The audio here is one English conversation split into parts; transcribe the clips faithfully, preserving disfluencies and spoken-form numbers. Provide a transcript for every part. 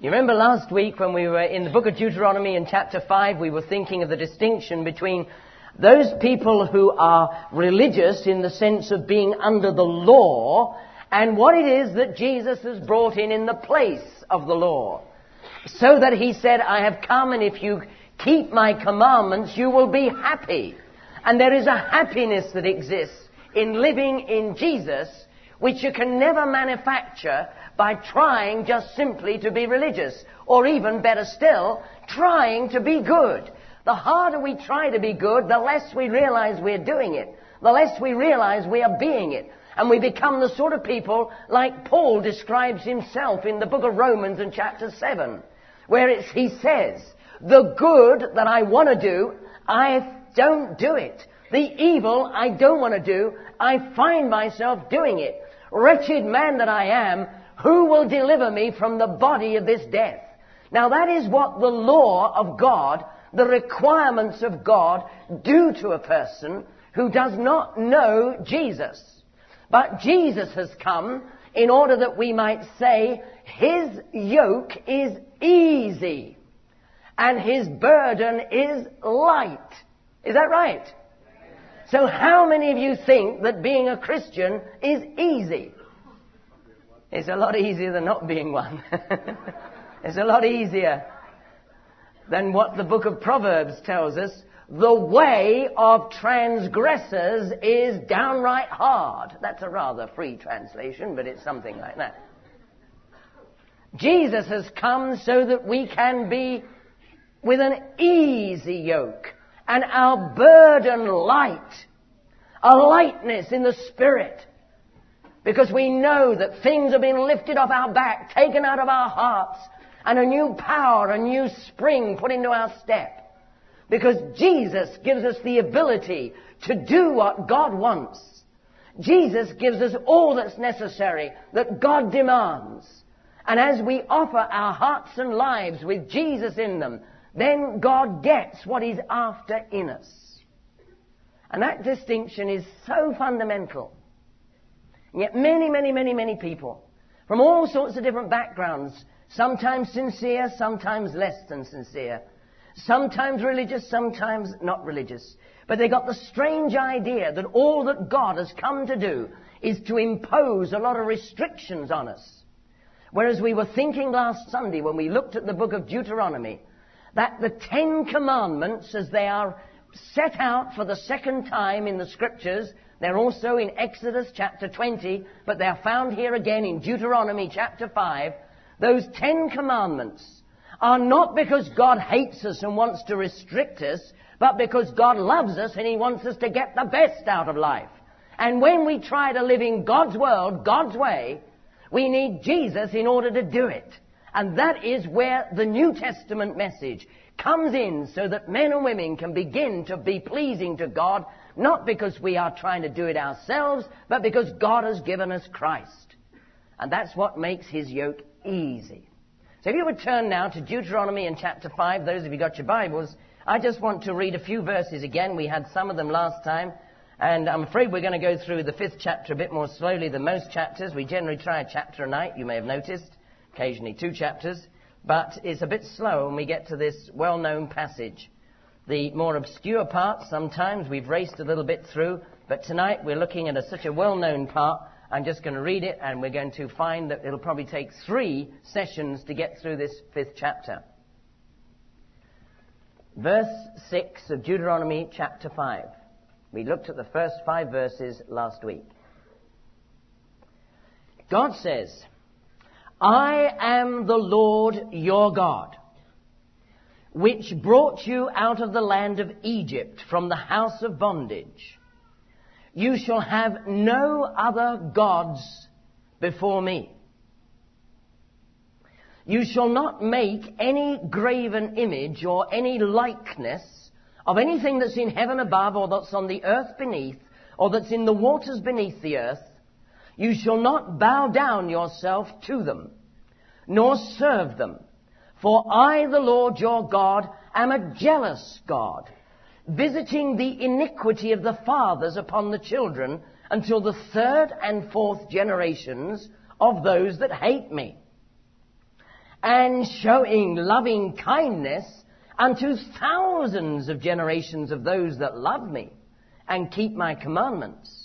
You remember last week when we were in the book of Deuteronomy in chapter five, we were thinking of the distinction between those people who are religious in the sense of being under the law and what it is that Jesus has brought in in the place of the law. So that he said, I have come, and if you keep my commandments, you will be happy. And there is a happiness that exists in living in Jesus, which you can never manufacture by trying just simply to be religious, or even better still, trying to be good. The harder we try to be good, the less we realize we're doing it, the less we realize we are being it. And we become the sort of people like Paul describes himself in the book of Romans in chapter seven, where it's, he says, the good that I want to do, I don't do it. The evil I don't want to do, I find myself doing it. Wretched man that I am, who will deliver me from the body of this death? Now that is what the law of God, the requirements of God, do to a person who does not know Jesus. But Jesus has come in order that we might say his yoke is easy and his burden is light. Is that right? So how many of you think that being a Christian is easy? It's a lot easier than not being one. It's a lot easier than what the book of Proverbs tells us. The way of transgressors is downright hard. That's a rather free translation, but it's something like that. Jesus has come so that we can be with an easy yoke and our burden light, a lightness in the spirit. Because we know that things have been lifted off our back, taken out of our hearts, and a new power, a new spring put into our step. Because Jesus gives us the ability to do what God wants. Jesus gives us all that's necessary that God demands. And as we offer our hearts and lives with Jesus in them, then God gets what He's after in us. And that distinction is so fundamental. And yet many, many, many, many people from all sorts of different backgrounds, sometimes sincere, sometimes less than sincere, sometimes religious, sometimes not religious, but they got the strange idea that all that God has come to do is to impose a lot of restrictions on us. Whereas we were thinking last Sunday when we looked at the book of Deuteronomy that the Ten Commandments, as they are set out for the second time in the Scriptures, they're also in Exodus chapter twenty, but they're found here again in Deuteronomy chapter five. Those Ten Commandments are not because God hates us and wants to restrict us, but because God loves us and He wants us to get the best out of life. And when we try to live in God's world, God's way, we need Jesus in order to do it. And that is where the New Testament message comes in, so that men and women can begin to be pleasing to God, not because we are trying to do it ourselves, but because God has given us Christ. And that's what makes His yoke easy. So if you would turn now to Deuteronomy in chapter five, those of you got your Bibles, I just want to read a few verses again. We had some of them last time, and I'm afraid we're going to go through the fifth chapter a bit more slowly than most chapters. We generally try a chapter a night, you may have noticed, occasionally two chapters, but it's a bit slow when we get to this well-known passage. The more obscure parts, sometimes we've raced a little bit through, but tonight we're looking at a, such a well-known part. I'm just going to read it, and we're going to find that it'll probably take three sessions to get through this fifth chapter. Verse six of Deuteronomy chapter five. We looked at the first five verses last week. God says, I am the Lord your God, which brought you out of the land of Egypt from the house of bondage. You shall have no other gods before me. You shall not make any graven image or any likeness of anything that's in heaven above, or that's on the earth beneath, or that's in the waters beneath the earth. You shall not bow down yourself to them, nor serve them. For I, the Lord your God, am a jealous God, visiting the iniquity of the fathers upon the children until the third and fourth generations of those that hate me, and showing loving kindness unto thousands of generations of those that love me and keep my commandments.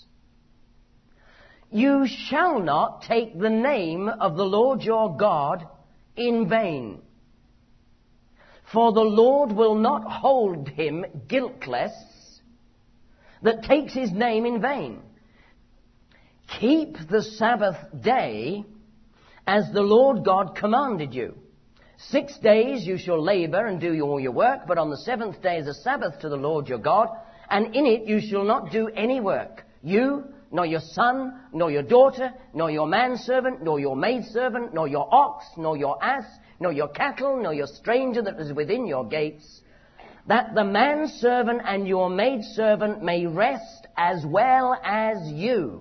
You shall not take the name of the Lord your God in vain, for the Lord will not hold him guiltless that takes his name in vain. Keep the Sabbath day as the Lord God commanded you. Six days you shall labor and do all your work, but on the seventh day is a Sabbath to the Lord your God, and in it you shall not do any work. You, nor your son, nor your daughter, nor your manservant, nor your maidservant, nor your ox, nor your ass, nor your cattle, nor your stranger that is within your gates, that the manservant and your maidservant may rest as well as you.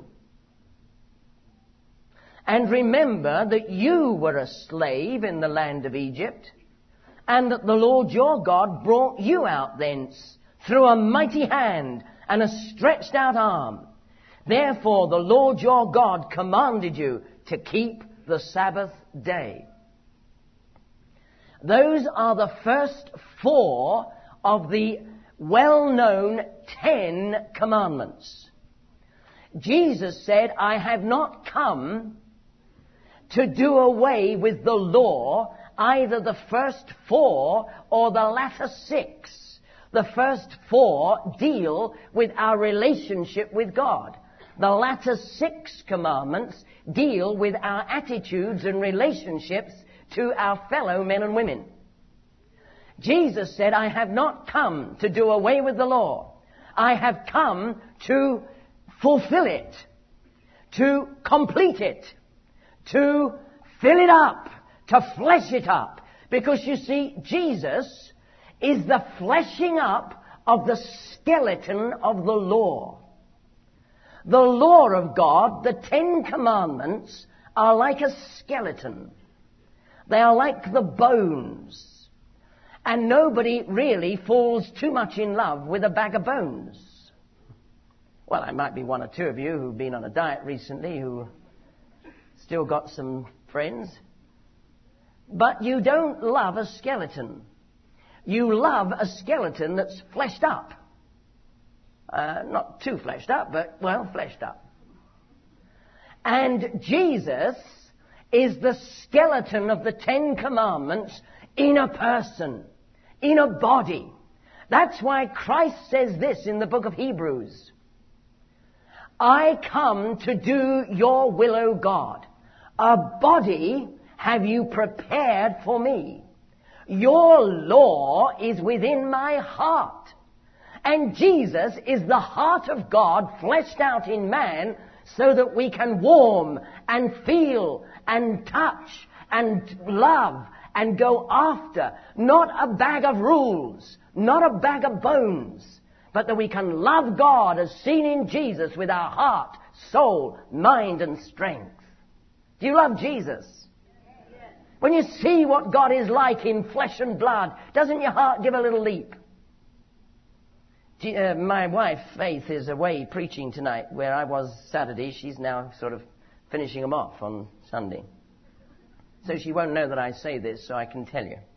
And remember that you were a slave in the land of Egypt, and that the Lord your God brought you out thence through a mighty hand and a stretched out arm. Therefore the Lord your God commanded you to keep the Sabbath day. Those are the first four of the well-known Ten Commandments. Jesus said, I have not come to do away with the law, either the first four or the latter six. The first four deal with our relationship with God. The latter six commandments deal with our attitudes and relationships to our fellow men and women. Jesus said, I have not come to do away with the law. I have come to fulfill it, to complete it, to fill it up, to flesh it up. Because you see, Jesus is the fleshing up of the skeleton of the law. The law of God, the Ten Commandments, are like a skeleton. They are like the bones. And nobody really falls too much in love with a bag of bones. Well, there might be one or two of you who've been on a diet recently who still got some friends. But you don't love a skeleton. You love a skeleton that's fleshed up. Uh, not too fleshed up, but, well, fleshed up. And Jesus is the skeleton of the Ten Commandments in a person, in a body. That's why Christ says this in the book of Hebrews. I come to do your will, O God. A body have you prepared for me. Your law is within my heart. And Jesus is the heart of God fleshed out in man so that we can warm and feel and touch and love and go after. Not a bag of rules, not a bag of bones, but that we can love God as seen in Jesus with our heart, soul, mind and strength. Do you love Jesus? When you see what God is like in flesh and blood, doesn't your heart give a little leap? Uh, my wife, Faith, is away preaching tonight, where I was Saturday. She's now sort of finishing them off on Sunday. So she won't know that I say this, so I can tell you.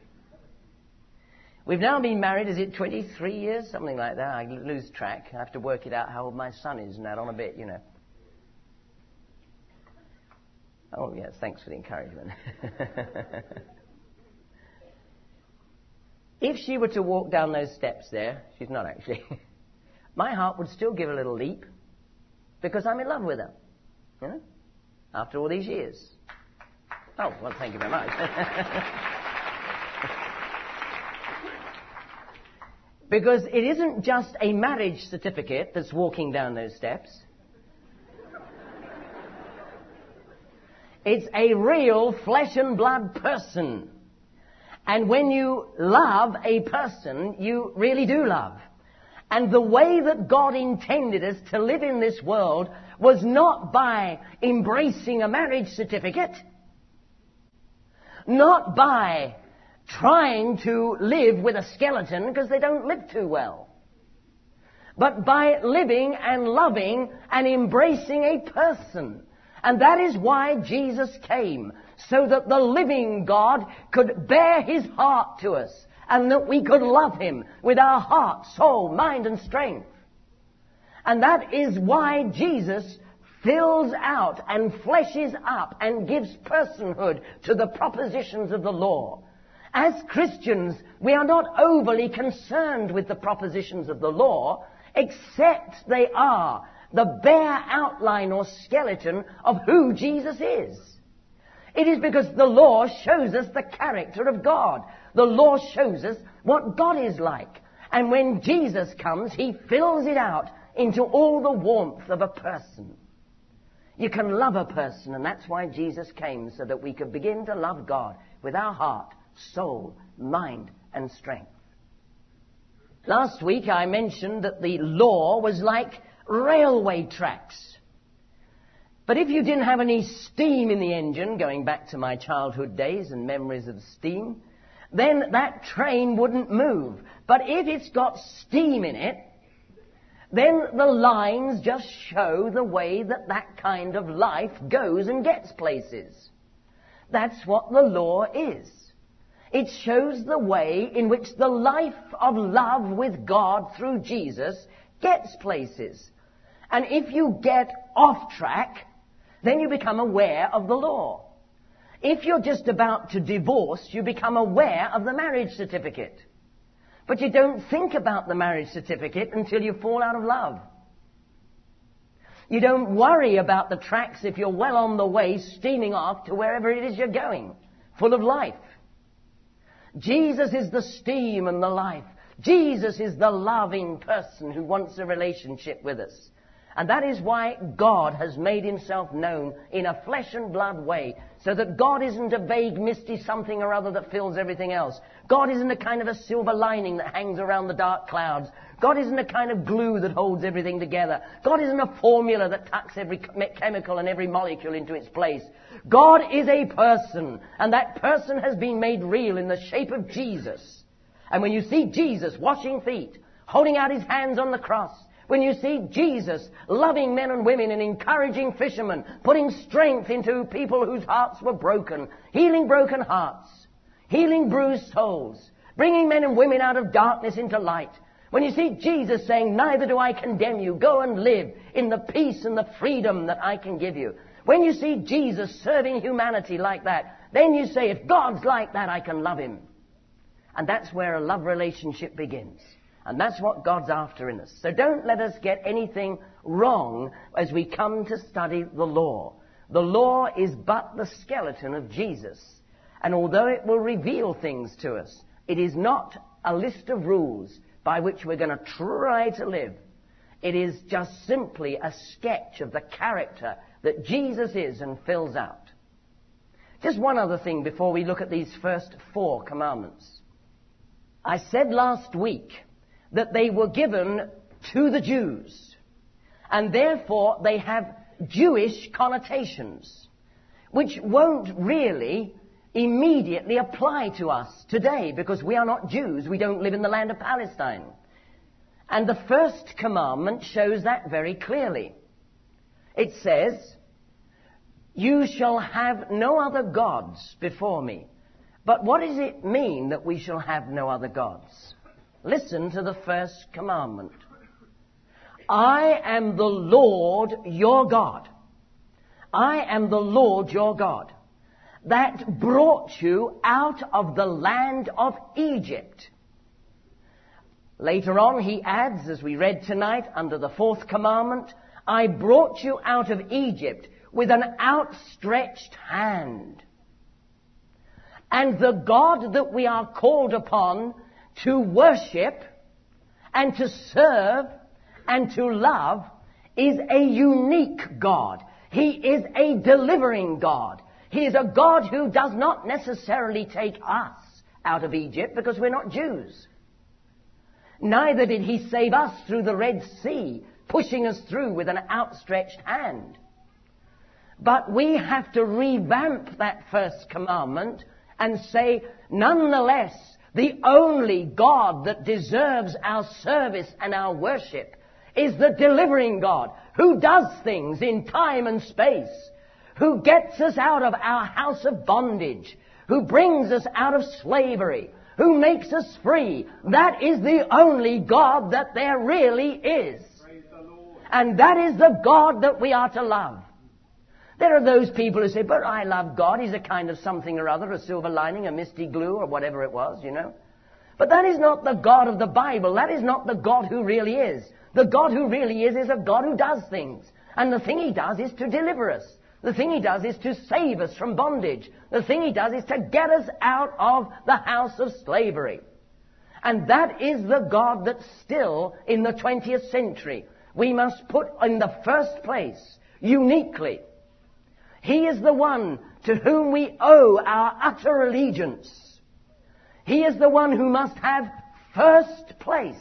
We've now been married, is it twenty-three years? Something like that. I lose track. I have to work it out how old my son is and that on a bit, you know. Oh, yes, thanks for the encouragement. If she were to walk down those steps there, she's not actually, my heart would still give a little leap because I'm in love with her, you know, after all these years. Oh, well, thank you very much. Because it isn't just a marriage certificate that's walking down those steps. It's a real flesh and blood person. And when you love a person, you really do love. And the way that God intended us to live in this world was not by embracing a marriage certificate, not by trying to live with a skeleton, because they don't live too well, but by living and loving and embracing a person. And that is why Jesus came, so that the living God could bear his heart to us, and that we could love him with our heart, soul, mind, and strength. And that is why Jesus fills out and fleshes up and gives personhood to the propositions of the law. As Christians, we are not overly concerned with the propositions of the law, except they are the bare outline or skeleton of who Jesus is. It is because the law shows us the character of God. The law shows us what God is like. And when Jesus comes, he fills it out into all the warmth of a person. You can love a person, and that's why Jesus came, so that we could begin to love God with our heart, soul, mind, and strength. Last week I mentioned that the law was like railway tracks. But if you didn't have any steam in the engine, going back to my childhood days and memories of steam, then that train wouldn't move. But if it's got steam in it, then the lines just show the way that that kind of life goes and gets places. That's what the law is. It shows the way in which the life of love with God through Jesus gets places. And if you get off track, then you become aware of the law. If you're just about to divorce, you become aware of the marriage certificate. But you don't think about the marriage certificate until you fall out of love. You don't worry about the tracks if you're well on the way, steaming off to wherever it is you're going, full of life. Jesus is the steam and the life. Jesus is the loving person who wants a relationship with us. And that is why God has made himself known in a flesh and blood way, so that God isn't a vague, misty something or other that fills everything else. God isn't a kind of a silver lining that hangs around the dark clouds. God isn't a kind of glue that holds everything together. God isn't a formula that tucks every chemical and every molecule into its place. God is a person, and that person has been made real in the shape of Jesus. And when you see Jesus washing feet, holding out his hands on the cross, when you see Jesus loving men and women and encouraging fishermen, putting strength into people whose hearts were broken, healing broken hearts, healing bruised souls, bringing men and women out of darkness into light, when you see Jesus saying, "Neither do I condemn you, go and live in the peace and the freedom that I can give you," when you see Jesus serving humanity like that, then you say, if God's like that, I can love him. And that's where a love relationship begins. And that's what God's after in us. So don't let us get anything wrong as we come to study the law. The law is but the skeleton of Jesus. And although it will reveal things to us, it is not a list of rules by which we're going to try to live. It is just simply a sketch of the character that Jesus is and fills out. Just one other thing before we look at these first four commandments. I said last week that they were given to the Jews, and therefore they have Jewish connotations, which won't really immediately apply to us today, because we are not Jews. We don't live in the land of Palestine. And the first commandment shows that very clearly. It says, "You shall have no other gods before me." But what does it mean that we shall have no other gods? Listen to the first commandment. "I am the Lord your God. I am the Lord your God, that brought you out of the land of Egypt." Later on he adds, as we read tonight under the fourth commandment, "I brought you out of Egypt with an outstretched hand." And the God that we are called upon to worship and to serve and to love is a unique God. He is a delivering God. He is a God who does not necessarily take us out of Egypt because we're not Jews. Neither did he save us through the Red Sea, pushing us through with an outstretched hand. But we have to revamp that first commandment and say, nonetheless, the only God that deserves our service and our worship is the delivering God, who does things in time and space, who gets us out of our house of bondage, who brings us out of slavery, who makes us free. That is the only God that there really is. And that is the God that we are to love. There are those people who say, but I love God. He's a kind of something or other, a silver lining, a misty glue, or whatever it was, you know. But that is not the God of the Bible. That is not the God who really is. The God who really is is a God who does things. And the thing He does is to deliver us. The thing He does is to save us from bondage. The thing He does is to get us out of the house of slavery. And that is the God that still, in the twentieth century, we must put in the first place, uniquely. He is the one to whom we owe our utter allegiance. He is the one who must have first place.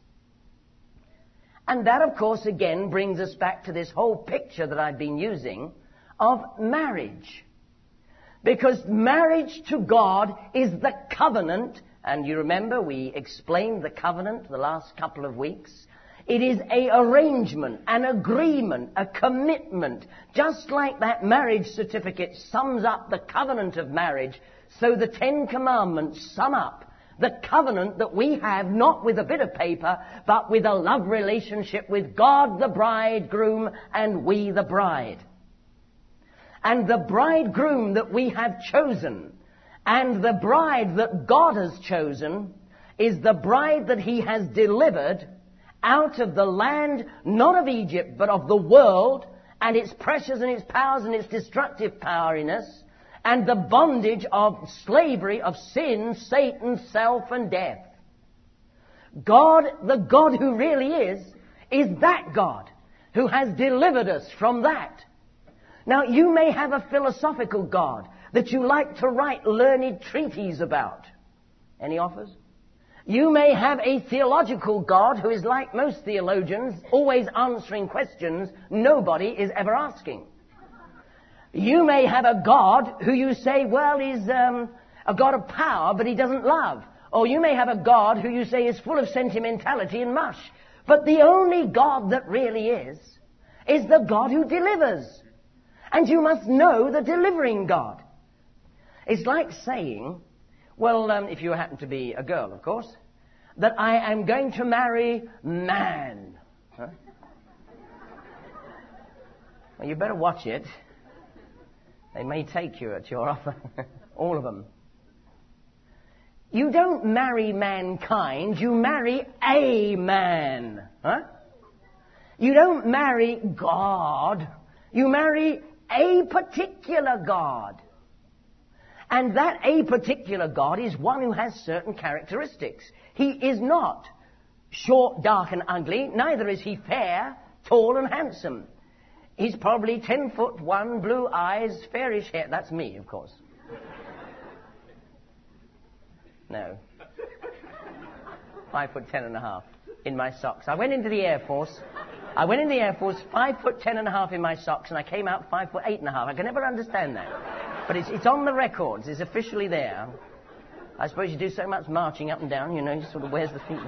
And that, of course, again brings us back to this whole picture that I've been using of marriage. Because marriage to God is the covenant, and you remember we explained the covenant the last couple of weeks. It is a arrangement, an agreement, a commitment, just like that marriage certificate sums up the covenant of marriage, so the Ten Commandments sum up the covenant that we have, not with a bit of paper, but with a love relationship with God the bridegroom and we the bride. And the bridegroom that we have chosen and the bride that God has chosen is the bride that He has delivered out of the land, not of Egypt, but of the world, and its pressures and its powers and its destructive power in us, and the bondage of slavery, of sin, Satan, self, and death. God, the God who really is, is that God who has delivered us from that. Now, you may have a philosophical God that you like to write learned treatises about. Any offers? You may have a theological God who is like most theologians, always answering questions nobody is ever asking. You may have a God who you say, well, is um, a God of power, but He doesn't love. Or you may have a God who you say is full of sentimentality and mush. But the only God that really is, is the God who delivers. And you must know the delivering God. It's like saying, well, um, if you happen to be a girl, of course, that I am going to marry man. Huh? Well, you better watch it. They may take you at your offer. All of them. You don't marry mankind, you marry a man. Huh? You don't marry God, you marry a particular God. And that a particular God is one who has certain characteristics. He is not short, dark, and ugly. Neither is he fair, tall, and handsome. He's probably ten foot one, blue eyes, fairish hair. That's me, of course. No. Five foot ten and a half in my socks. I went into the Air Force. I went in the Air Force, five foot ten and a half in my socks, and I came out five foot eight and a half. I can never understand that. But it's, it's on the records. It's officially there. I suppose you do so much marching up and down, you know, you sort of wears the feet.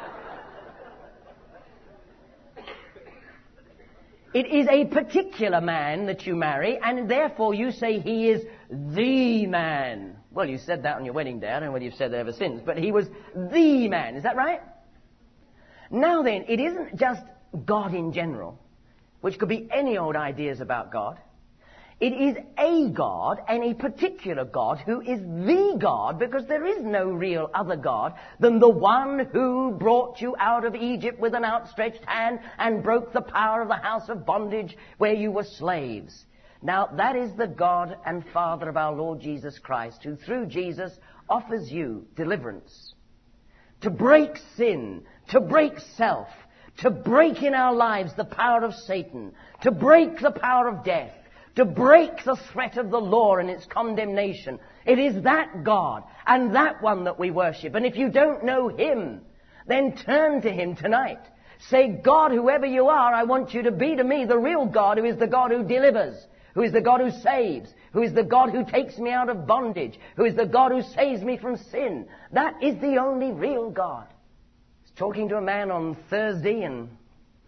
It is a particular man that you marry, and therefore you say he is the man. Well, you said that on your wedding day. I don't know whether you've said that ever since, but he was the man. Is that right? Now then, it isn't just God in general, which could be any old ideas about God. It is a God, and a particular God, who is the God, because there is no real other God than the one who brought you out of Egypt with an outstretched hand and broke the power of the house of bondage where you were slaves. Now, that is the God and Father of our Lord Jesus Christ, who through Jesus offers you deliverance. To break sin, to break self, to break in our lives the power of Satan, to break the power of death, to break the threat of the law and its condemnation. It is that God and that one that we worship. And if you don't know Him, then turn to Him tonight. Say, God, whoever you are, I want you to be to me the real God, who is the God who delivers, who is the God who saves, who is the God who takes me out of bondage, who is the God who saves me from sin. That is the only real God. I was talking to a man on Thursday and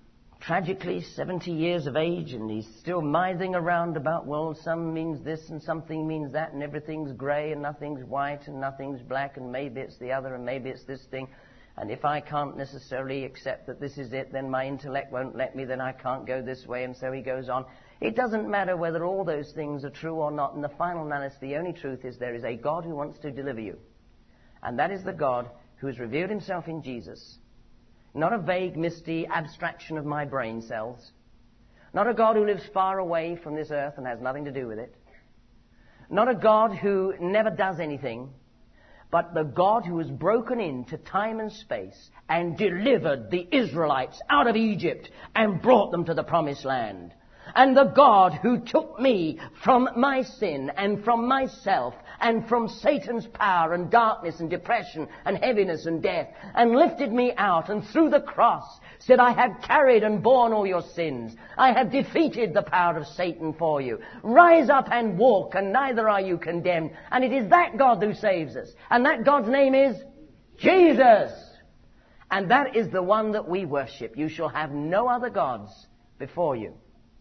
tragically seventy years of age, and he's still mithing around about, well, some means this and something means that, and everything's grey and nothing's white and nothing's black, and maybe it's the other and maybe it's this thing. And if I can't necessarily accept that this is it, then my intellect won't let me, then I can't go this way, and so he goes on. It doesn't matter whether all those things are true or not. In the final analysis, the only truth is there is a God who wants to deliver you. And that is the God who has revealed himself in Jesus. Not a vague, misty abstraction of my brain cells. Not a God who lives far away from this earth and has nothing to do with it. Not a God who never does anything. But the God who has broken into time and space and delivered the Israelites out of Egypt and brought them to the promised land. And the God who took me from my sin and from myself and from Satan's power and darkness and depression and heaviness and death and lifted me out and through the cross said, I have carried and borne all your sins. I have defeated the power of Satan for you. Rise up and walk, and neither are you condemned. And it is that God who saves us. And that God's name is Jesus. And that is the one that we worship. You shall have no other gods before you.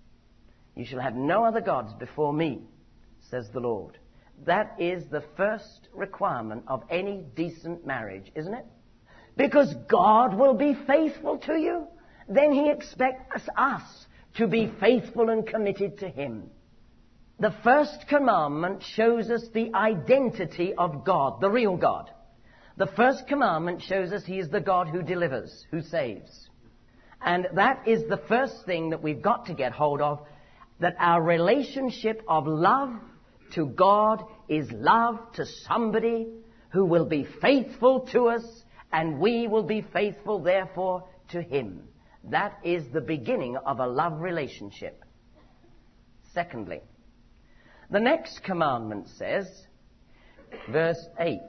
You shall have no other gods before me, says the Lord. That is the first requirement of any decent marriage, isn't it? Because God will be faithful to you, then he expects us to be faithful and committed to him. The first commandment shows us the identity of God, the real God. The first commandment shows us he is the God who delivers, who saves. And that is the first thing that we've got to get hold of, that our relationship of love to God is love to somebody who will be faithful to us, and we will be faithful, therefore, to him. That is the beginning of a love relationship. Secondly, the next commandment says, verse eight,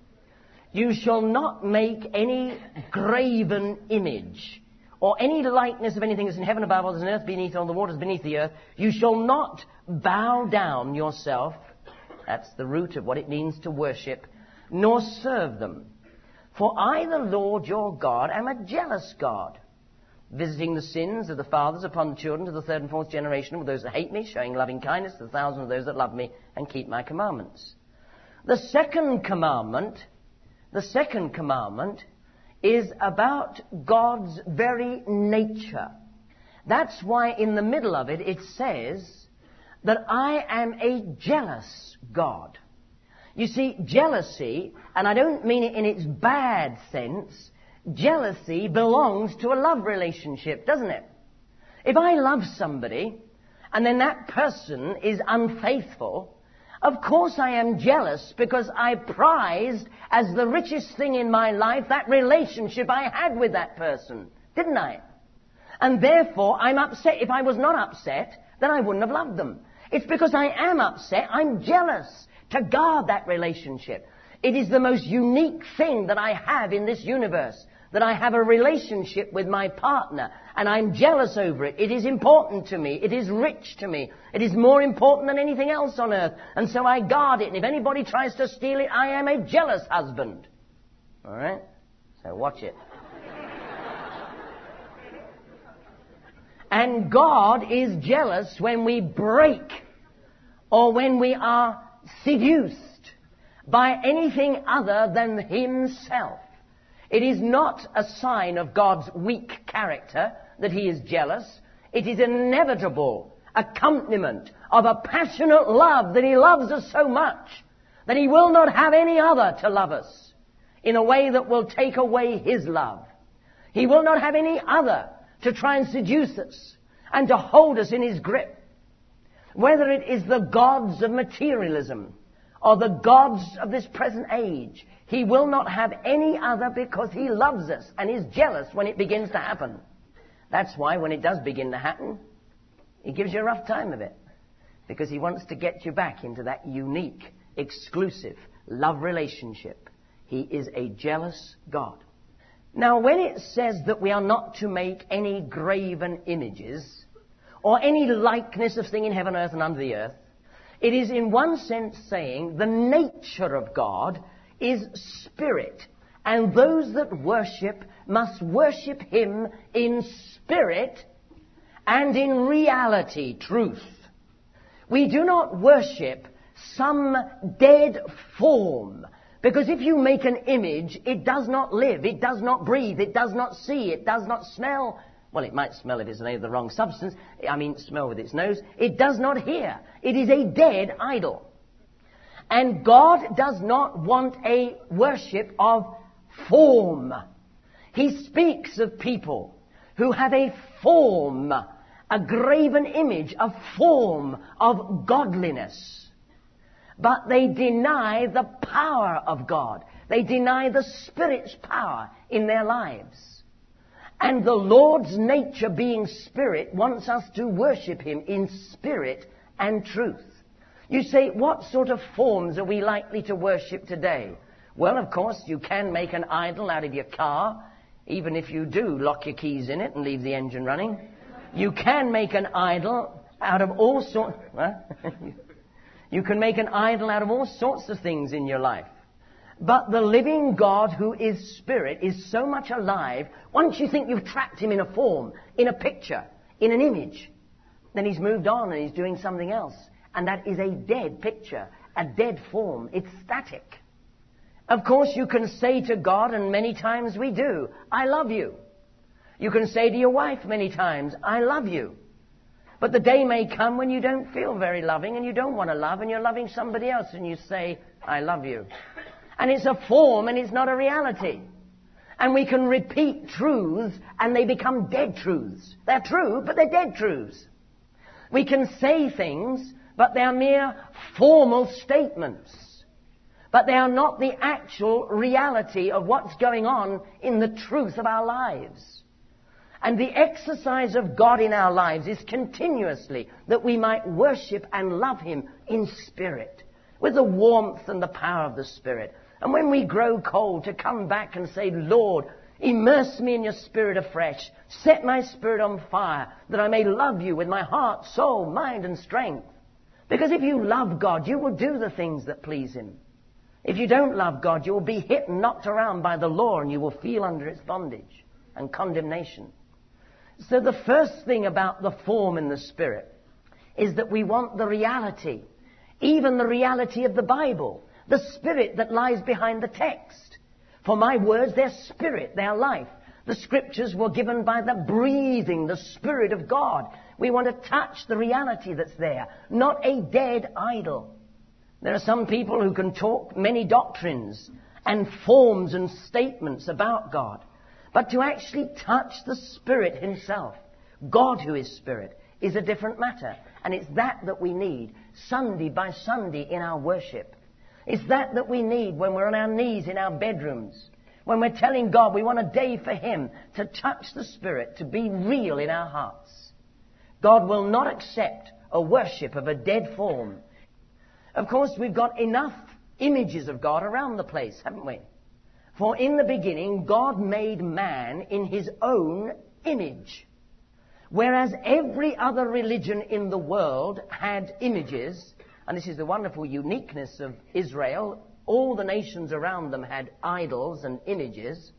you shall not make any graven image or any likeness of anything that's in heaven above, or that's in earth beneath, or on the waters beneath the earth. You shall not bow down yourself. That's the root of what it means to worship, nor serve them. For I, the Lord your God, am a jealous God, visiting the sins of the fathers upon the children to the third and fourth generation of those that hate me, showing loving kindness to the thousands of those that love me and keep my commandments. The second commandment, the second commandment is about God's very nature. That's why in the middle of it, it says that I am a jealous God. You see, jealousy, and I don't mean it in its bad sense, jealousy belongs to a love relationship, doesn't it? If I love somebody, and then that person is unfaithful, of course I am jealous because I prized as the richest thing in my life that relationship I had with that person, didn't I? And therefore I'm upset. If I was not upset, then I wouldn't have loved them. It's because I am upset, I'm jealous to guard that relationship. It is the most unique thing that I have in this universe, that I have a relationship with my partner, and I'm jealous over it. It is important to me. It is rich to me. It is more important than anything else on earth. And so I guard it. And if anybody tries to steal it, I am a jealous husband. All right? So watch it. And God is jealous when we break or when we are seduced by anything other than himself. It is not a sign of God's weak character that he is jealous. It is an inevitable accompaniment of a passionate love that he loves us so much that he will not have any other to love us in a way that will take away his love. He will not have any other to try and seduce us and to hold us in his grip. Whether it is the gods of materialism or the gods of this present age, he will not have any other because he loves us and is jealous when it begins to happen. That's why when it does begin to happen, he gives you a rough time of it, because he wants to get you back into that unique, exclusive love relationship. He is a jealous God. Now, when it says that we are not to make any graven images or any likeness of thing in heaven, earth, and under the earth, it is in one sense saying the nature of God is spirit, and those that worship must worship him in spirit and in reality, truth. We do not worship some dead form, because if you make an image, it does not live, it does not breathe, it does not see, it does not smell. Well, it might smell if it's made of the wrong substance. I mean, smell with its nose. It does not hear. It is a dead idol. And God does not want a worship of form. He speaks of people who have a form, a graven image, a form of godliness. But they deny the power of God. They deny the Spirit's power in their lives. And the Lord's nature, being Spirit, wants us to worship Him in spirit and truth. You say, what sort of forms are we likely to worship today? Well, of course, you can make an idol out of your car, even if you do lock your keys in it and leave the engine running. You can make an idol out of all sorts... Huh? You can make an idol out of all sorts of things in your life. But the living God, who is Spirit, is so much alive. Once you think you've trapped Him in a form, in a picture, in an image, then He's moved on and He's doing something else. And that is a dead picture, a dead form. It's static. Of course, you can say to God, and many times we do, I love you. You can say to your wife many times, I love you. But the day may come when you don't feel very loving and you don't want to love and you're loving somebody else and you say, I love you. And it's a form and it's not a reality. And we can repeat truths and they become dead truths. They're true, but they're dead truths. We can say things, but they're mere formal statements. But they are not the actual reality of what's going on in the truth of our lives. And the exercise of God in our lives is continuously that we might worship and love Him in spirit, with the warmth and the power of the Spirit. And when we grow cold, to come back and say, Lord, immerse me in your Spirit afresh. Set my spirit on fire, that I may love you with my heart, soul, mind, and strength. Because if you love God, you will do the things that please Him. If you don't love God, you will be hit and knocked around by the law, and you will feel under its bondage and condemnation. So the first thing about the form in the Spirit is that we want the reality, even the reality of the Bible, the Spirit that lies behind the text. For my words, they're spirit, they're life. The Scriptures were given by the breathing, the Spirit of God. We want to touch the reality that's there, not a dead idol. There are some people who can talk many doctrines and forms and statements about God. But to actually touch the Spirit Himself, God who is Spirit, is a different matter. And it's that that we need Sunday by Sunday in our worship. It's that that we need when we're on our knees in our bedrooms. When we're telling God we want a day for Him to touch the Spirit, to be real in our hearts. God will not accept a worship of a dead form. Of course, we've got enough images of God around the place, haven't we? For in the beginning, God made man in His own image. Whereas every other religion in the world had images, and this is the wonderful uniqueness of Israel, all the nations around them had idols and images.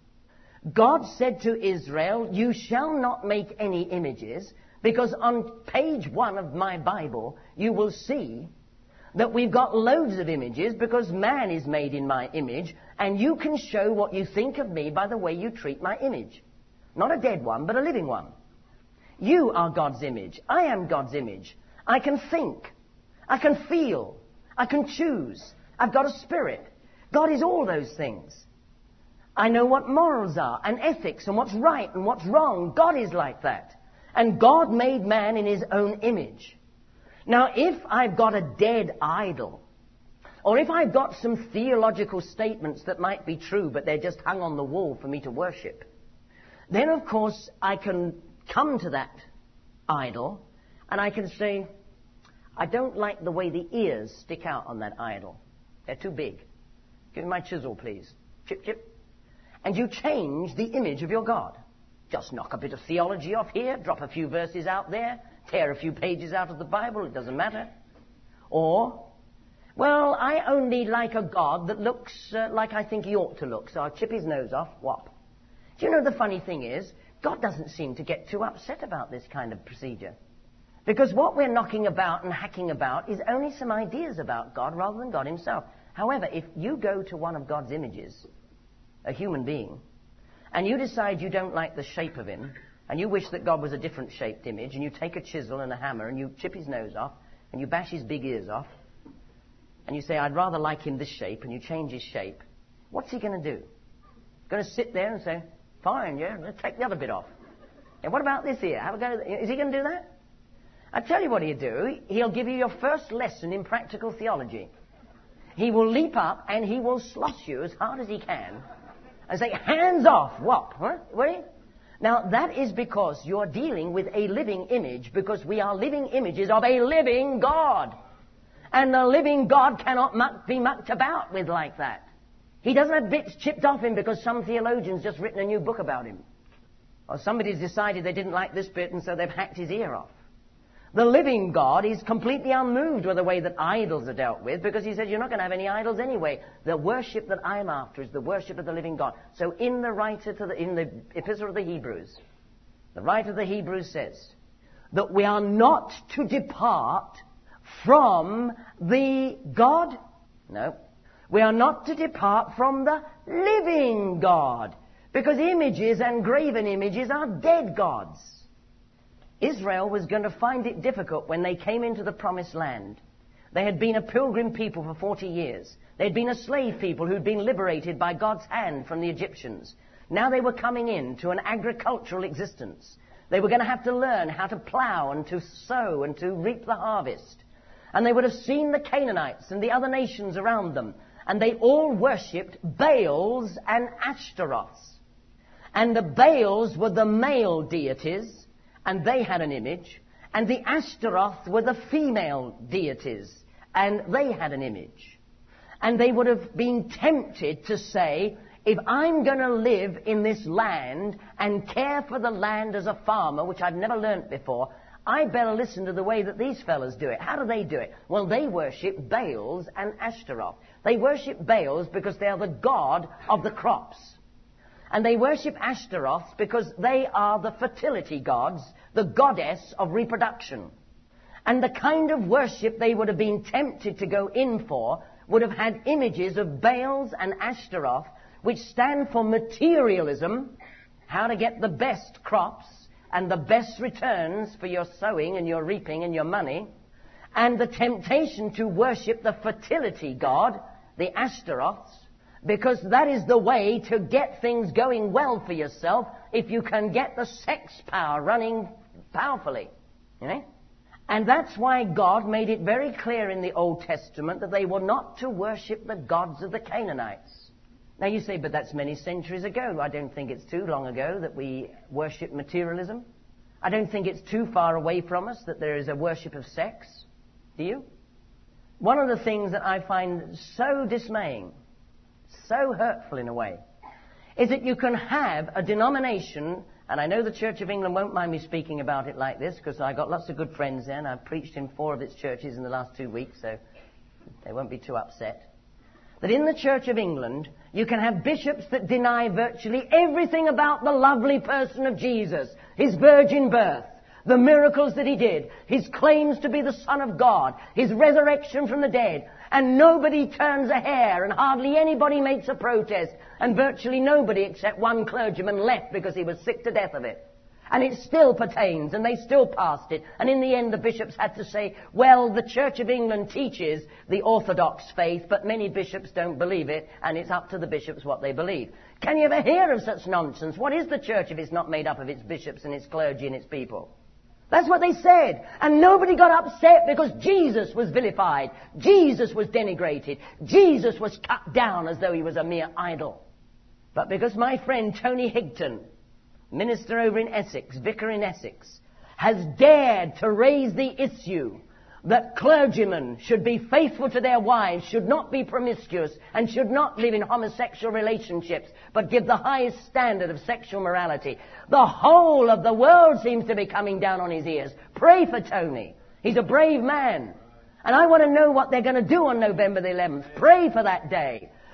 God said to Israel, you shall not make any images, because on page one of my Bible, you will see that we've got loads of images because man is made in my image, and you can show what you think of me by the way you treat my image. Not a dead one, but a living one. You are God's image. I am God's image. I can think. I can feel. I can choose. I've got a spirit. God is all those things. I know what morals are and ethics and what's right and what's wrong. God is like that. And God made man in His own image. Now, if I've got a dead idol, or if I've got some theological statements that might be true, but they're just hung on the wall for me to worship, then, of course, I can come to that idol, and I can say, I don't like the way the ears stick out on that idol. They're too big. Give me my chisel, please. Chip, chip. And you change the image of your God. Just knock a bit of theology off here, drop a few verses out there, tear a few pages out of the Bible, it doesn't matter. Or, well, I only like a God that looks uh, like I think He ought to look, so I'll chip His nose off, whop. Do you know the funny thing is, God doesn't seem to get too upset about this kind of procedure. Because what we're knocking about and hacking about is only some ideas about God rather than God himself. However, if you go to one of God's images, a human being, and you decide you don't like the shape of him, and you wish that God was a different shaped image, and you take a chisel and a hammer and you chip his nose off, and you bash his big ears off, and you say, I'd rather like him this shape, and you change his shape, what's he going to do? Going to sit there and say, fine, yeah, let's take the other bit off. And what about this here? Have a go. Is he going to do that? I tell you what he'll do. He'll give you your first lesson in practical theology. He will leap up and he will slosh you as hard as he can and say, hands off, whop. Huh? Ready? Now, that is because you're dealing with a living image, because we are living images of a living God. And the living God cannot muck, be mucked about with like that. He doesn't have bits chipped off him because some theologian's just written a new book about him. Or somebody's decided they didn't like this bit and so they've hacked his ear off. The living God is completely unmoved with the way that idols are dealt with, because he says you're not going to have any idols anyway. The worship that I'm after is the worship of the living God. So in the writer to the, in the Epistle of the Hebrews, the writer of the Hebrews says that we are not to depart from the God. No. We are not to depart from the living God, because images and graven images are dead gods. Israel was going to find it difficult when they came into the promised land. They had been a pilgrim people for forty years. They had been a slave people who'd been liberated by God's hand from the Egyptians. Now they were coming into an agricultural existence. They were going to have to learn how to plow and to sow and to reap the harvest. And they would have seen the Canaanites and the other nations around them. And they all worshipped Baals and Ashtaroths. And the Baals were the male deities, and they had an image, and the Ashtaroth were the female deities, and they had an image. And they would have been tempted to say, if I'm going to live in this land and care for the land as a farmer, which I've never learnt before, I better listen to the way that these fellas do it. How do they do it? Well, they worship Baals and Ashtaroth. They worship Baals because they are the god of the crops. And they worship Ashtaroth because they are the fertility gods, the goddess of reproduction. And the kind of worship they would have been tempted to go in for would have had images of Baals and Ashtaroth, which stand for materialism, how to get the best crops and the best returns for your sowing and your reaping and your money, and the temptation to worship the fertility god, the Ashtaroths, because that is the way to get things going well for yourself if you can get the sex power running powerfully. You know? And that's why God made it very clear in the Old Testament that they were not to worship the gods of the Canaanites. Now you say, but that's many centuries ago. I don't think it's too long ago that we worship materialism. I don't think it's too far away from us that there is a worship of sex. Do you? One of the things that I find so dismaying, so hurtful in a way, is that you can have a denomination, and I know the Church of England won't mind me speaking about it like this, because I've got lots of good friends there, and I've preached in four of its churches in the last two weeks, so they won't be too upset. That in the Church of England, you can have bishops that deny virtually everything about the lovely person of Jesus, his virgin birth, the miracles that he did, his claims to be the Son of God, his resurrection from the dead, and nobody turns a hair, and hardly anybody makes a protest, and virtually nobody except one clergyman left because he was sick to death of it. And it still pertains, and they still passed it. And in the end, the bishops had to say, well, the Church of England teaches the Orthodox faith, but many bishops don't believe it, and it's up to the bishops what they believe. Can you ever hear of such nonsense? What is the church if it's not made up of its bishops and its clergy and its people? That's what they said. And nobody got upset because Jesus was vilified. Jesus was denigrated. Jesus was cut down as though he was a mere idol. But because my friend Tony Higton, minister over in Essex, vicar in Essex, has dared to raise the issue that clergymen should be faithful to their wives, should not be promiscuous, and should not live in homosexual relationships, but give the highest standard of sexual morality. The whole of the world seems to be coming down on his ears. Pray for Tony. He's a brave man. And I want to know what they're going to do on November the eleventh. Pray for that day.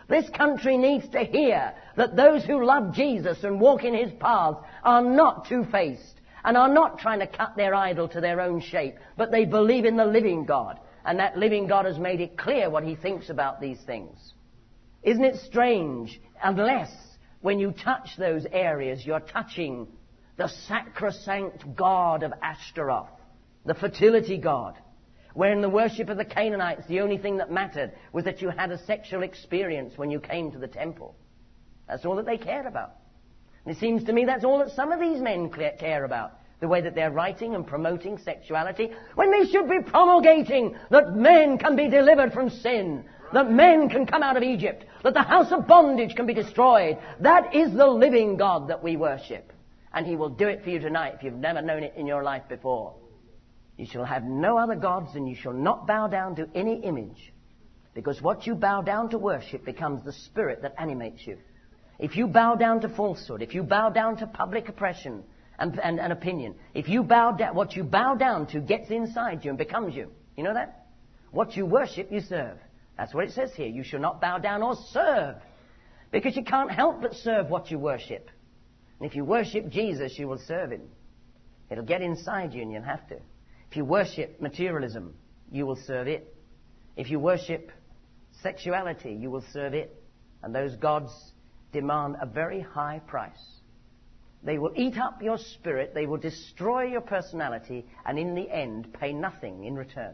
This country needs to hear that those who love Jesus and walk in his paths are not two-faced and are not trying to cut their idol to their own shape, but they believe in the living God. And that living God has made it clear what he thinks about these things. Isn't it strange? Unless when you touch those areas, you're touching the sacrosanct god of Ashtaroth, the fertility god, where in the worship of the Canaanites, the only thing that mattered was that you had a sexual experience when you came to the temple. That's all that they cared about. And it seems to me that's all that some of these men care about, the way that they're writing and promoting sexuality, when they should be promulgating that men can be delivered from sin, that men can come out of Egypt, that the house of bondage can be destroyed. That is the living God that we worship. And he will do it for you tonight if you've never known it in your life before. You shall have no other gods, and you shall not bow down to any image, because what you bow down to worship becomes the spirit that animates you. If you bow down to falsehood, if you bow down to public oppression and, and, and opinion, if you bow down, what you bow down to gets inside you and becomes you. You know that? What you worship, you serve. That's what it says here. You shall not bow down or serve, because you can't help but serve what you worship. And if you worship Jesus, you will serve him. It'll get inside you and you'll have to. If you worship materialism, you will serve it. If you worship sexuality, you will serve it. And those gods demand a very high price. They will eat up your spirit, they will destroy your personality, and in the end, pay nothing in return.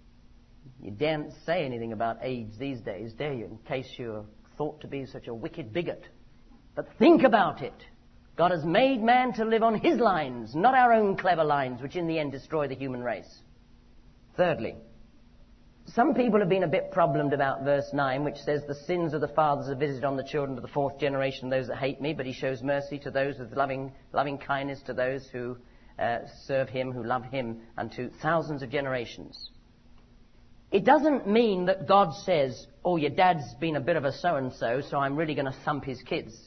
You daren't say anything about AIDS these days, dare you, in case you're thought to be such a wicked bigot. But think about it. God has made man to live on his lines, not our own clever lines, which in the end destroy the human race. Thirdly, some people have been a bit problemed about verse nine, which says, the sins of the fathers are visited on the children of the fourth generation, those that hate me, but he shows mercy to those with loving, loving kindness to those who uh, serve him, who love him, and to thousands of generations. It doesn't mean that God says, oh, your dad's been a bit of a so-and-so, so I'm really going to thump his kids.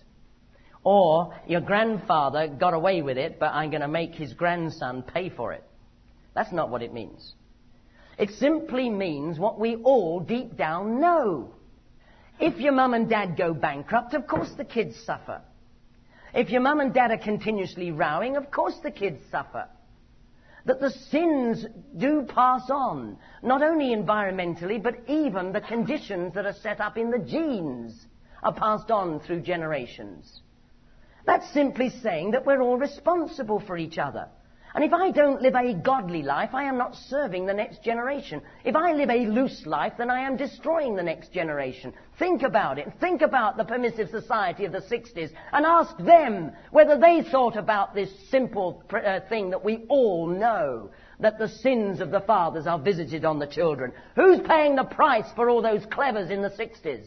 Or, your grandfather got away with it, but I'm going to make his grandson pay for it. That's not what it means. It simply means what we all deep down know. If your mum and dad go bankrupt, of course the kids suffer. If your mum and dad are continuously rowing, of course the kids suffer. That the sins do pass on, not only environmentally, but even the conditions that are set up in the genes are passed on through generations. That's simply saying that we're all responsible for each other. And if I don't live a godly life, I am not serving the next generation. If I live a loose life, then I am destroying the next generation. Think about it. Think about the permissive society of the sixties and ask them whether they thought about this simple uh, thing that we all know, that the sins of the fathers are visited on the children. Who's paying the price for all those clevers in the sixties?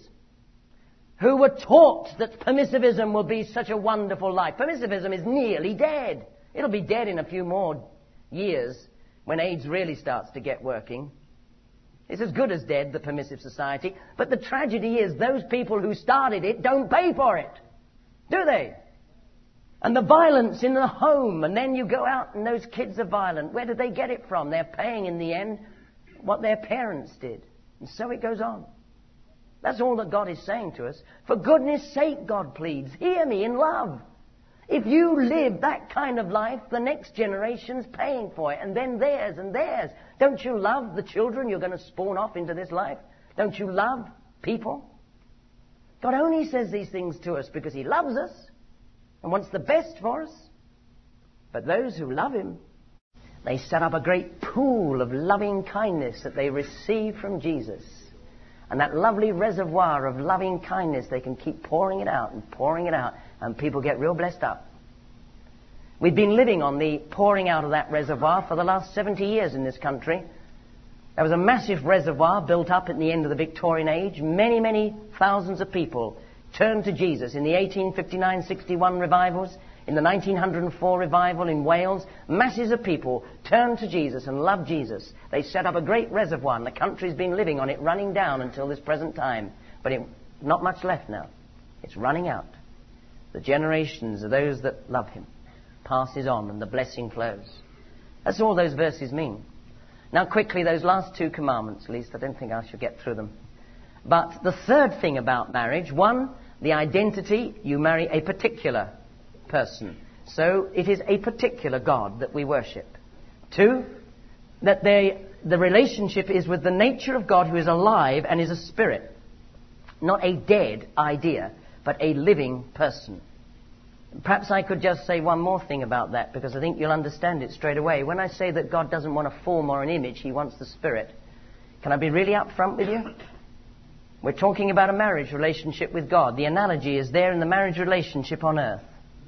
Who were taught that permissivism will be such a wonderful life. Permissivism is nearly dead. It'll be dead in a few more years when AIDS really starts to get working. It's as good as dead, the permissive society. But the tragedy is those people who started it don't pay for it. Do they? And the violence in the home, and then you go out and those kids are violent. Where did they get it from? They're paying in the end what their parents did. And so it goes on. That's all that God is saying to us. For goodness sake, God pleads, hear me in love. If you live that kind of life, the next generation's paying for it, and then theirs and theirs. Don't you love the children you're going to spawn off into this life? Don't you love people? God only says these things to us because he loves us and wants the best for us. But those who love him, they set up a great pool of loving kindness that they receive from Jesus. And that lovely reservoir of loving kindness, they can keep pouring it out and pouring it out, and people get real blessed up. We've been living on the pouring out of that reservoir for the last seventy years in this country. There was a massive reservoir built up at the end of the Victorian age. Many, many thousands of people turned to Jesus in the eighteen fifty-nine sixty-one revivals, in the nineteen oh four revival in Wales. Masses of people turned to Jesus and loved Jesus. They set up a great reservoir, and the country's been living on it, running down until this present time. But it, not much left now. It's running out. The generations of those that love him passes on, and the blessing flows. That's all those verses mean. Now quickly, those last two commandments, at least I don't think I shall get through them. But the third thing about marriage, one, the identity, you marry a particular person. So it is a particular God that we worship. Two, that they, the relationship is with the nature of God who is alive and is a spirit. Not a dead idea, but a living person. Perhaps I could just say one more thing about that, because I think you'll understand it straight away. When I say that God doesn't want a form or an image, he wants the spirit. Can I be really upfront with you? We're talking about a marriage relationship with God. The analogy is there in the marriage relationship on earth.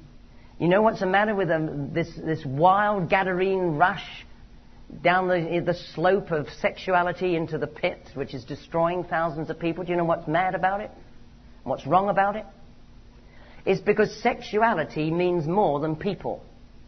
You know what's the matter with um, this, this wild Gadarene rush down the, the slope of sexuality into the pit, which is destroying thousands of people? Do you know what's mad about it? What's wrong about it? It's because sexuality means more than people.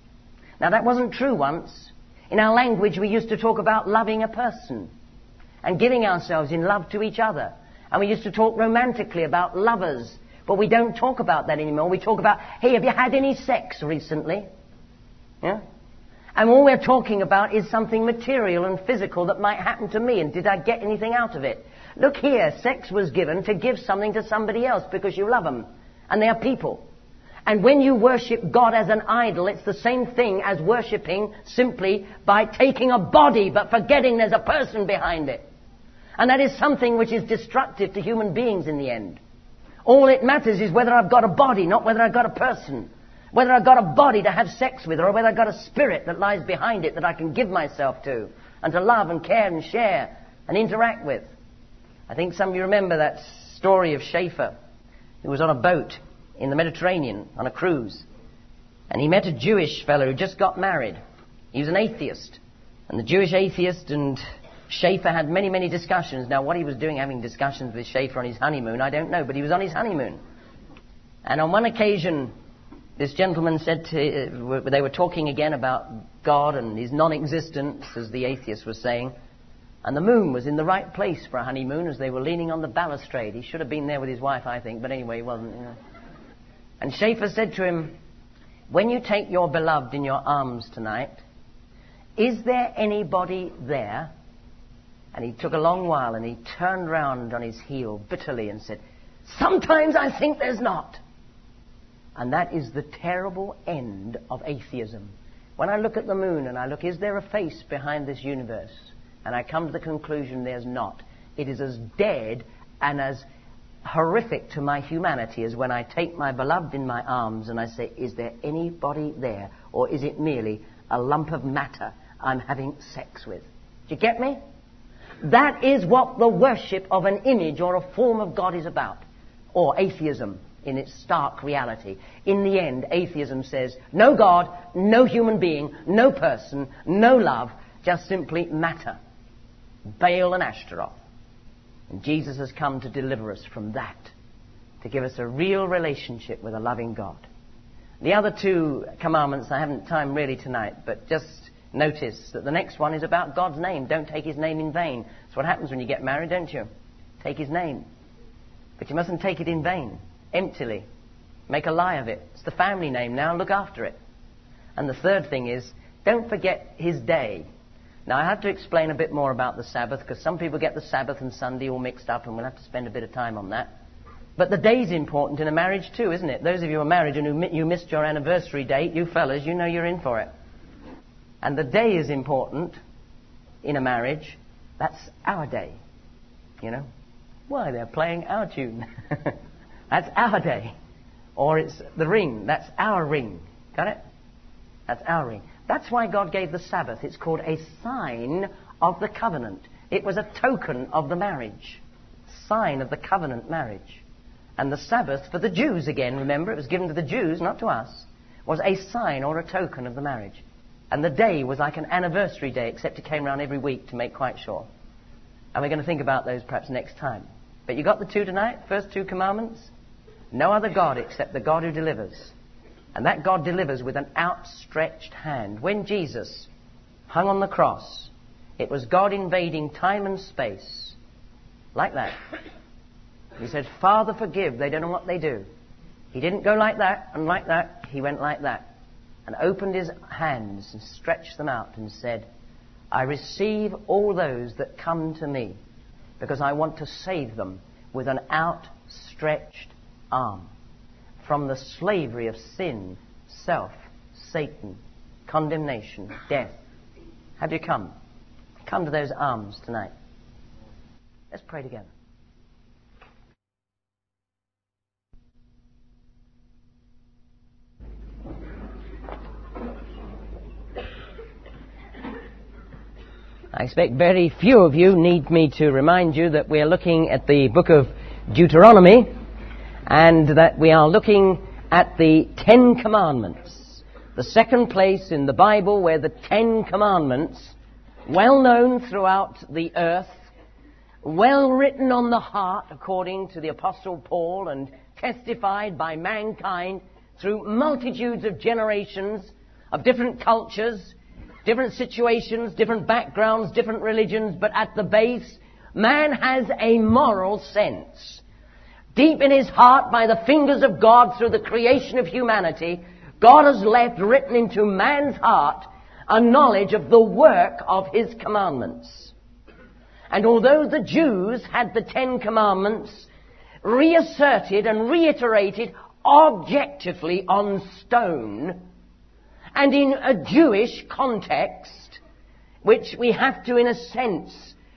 Now, that wasn't true once. In our language, we used to talk about loving a person and giving ourselves in love to each other. And we used to talk romantically about lovers. But we don't talk about that anymore. We talk about, hey, have you had any sex recently? Yeah? And all we're talking about is something material and physical that might happen to me. And did I get anything out of it? Look here, sex was given to give something to somebody else because you love them. And they are people. And when you worship God as an idol, it's the same thing as worshipping simply by taking a body but forgetting there's a person behind it. And that is something which is destructive to human beings in the end. All it matters is whether I've got a body, not whether I've got a person. Whether I've got a body to have sex with, or whether I've got a spirit that lies behind it that I can give myself to, and to love and care and share and interact with. I think some of you remember that story of Schaefer, who was on a boat in the Mediterranean on a cruise. And he met a Jewish fellow who just got married. He was an atheist. And the Jewish atheist and Schaefer had many, many discussions. Now, what he was doing having discussions with Schaefer on his honeymoon, I don't know, but he was on his honeymoon. And on one occasion, this gentleman said to, uh, they were talking again about God and his non-existence, as the atheist was saying. And the moon was in the right place for a honeymoon as they were leaning on the balustrade. He should have been there with his wife, I think, but anyway, he wasn't. You know. And Schaefer said to him, when you take your beloved in your arms tonight, is there anybody there? And he took a long while and he turned round on his heel bitterly and said, sometimes I think there's not. And that is the terrible end of atheism. When I look at the moon and I look, is there a face behind this universe? And I come to the conclusion there's not. It is as dead and as horrific to my humanity as when I take my beloved in my arms and I say, is there anybody there? Or is it merely a lump of matter I'm having sex with? Do you get me? That is what the worship of an image or a form of God is about. Or atheism in its stark reality. In the end, atheism says, no God, no human being, no person, no love, just simply matter. Baal and Ashtaroth. And Jesus has come to deliver us from that, to give us a real relationship with a loving God. The other two commandments, I haven't time really tonight, but just notice that the next one is about God's name. Don't take his name in vain. That's what happens when you get married, don't you? Take his name. But you mustn't take it in vain, emptily. Make a lie of it. It's the family name now, look after it. And the third thing is, don't forget his day. Now, I have to explain a bit more about the Sabbath, because some people get the Sabbath and Sunday all mixed up, and we'll have to spend a bit of time on that. But the day's important in a marriage too, isn't it? Those of you who are married and who you missed your anniversary date, you fellas, you know you're in for it. And the day is important in a marriage. That's our day, you know. Why, they're playing our tune. That's our day. Or it's the ring. That's our ring. Got it? That's our ring. That's why God gave the Sabbath. It's called a sign of the covenant. It was a token of the marriage. Sign of the covenant marriage. And the Sabbath for the Jews, again, remember, it was given to the Jews, not to us, was a sign or a token of the marriage. And the day was like an anniversary day, except it came around every week to make quite sure. And we're going to think about those perhaps next time. But you got the two tonight? First two commandments? No other God except the God who delivers. And that God delivers with an outstretched hand. When Jesus hung on the cross, it was God invading time and space. Like that. He said, Father, forgive. They don't know what they do. He didn't go like that and like that. He went like that. And opened his hands and stretched them out and said, I receive all those that come to me because I want to save them with an outstretched arm from the slavery of sin, self, Satan, condemnation, death. Have you come? Come to those arms tonight. Let's pray together. I expect very few of you need me to remind you that we are looking at the book of Deuteronomy and that we are looking at the Ten Commandments, the second place in the Bible where the Ten Commandments, well known throughout the earth, well written on the heart according to the Apostle Paul and testified by mankind through multitudes of generations of different cultures, different situations, different backgrounds, different religions, but at the base, man has a moral sense. Deep in his heart, by the fingers of God through the creation of humanity, God has left written into man's heart a knowledge of the work of his commandments. And although the Jews had the Ten Commandments reasserted and reiterated objectively on stone, and in a Jewish context, which we have to, in a sense,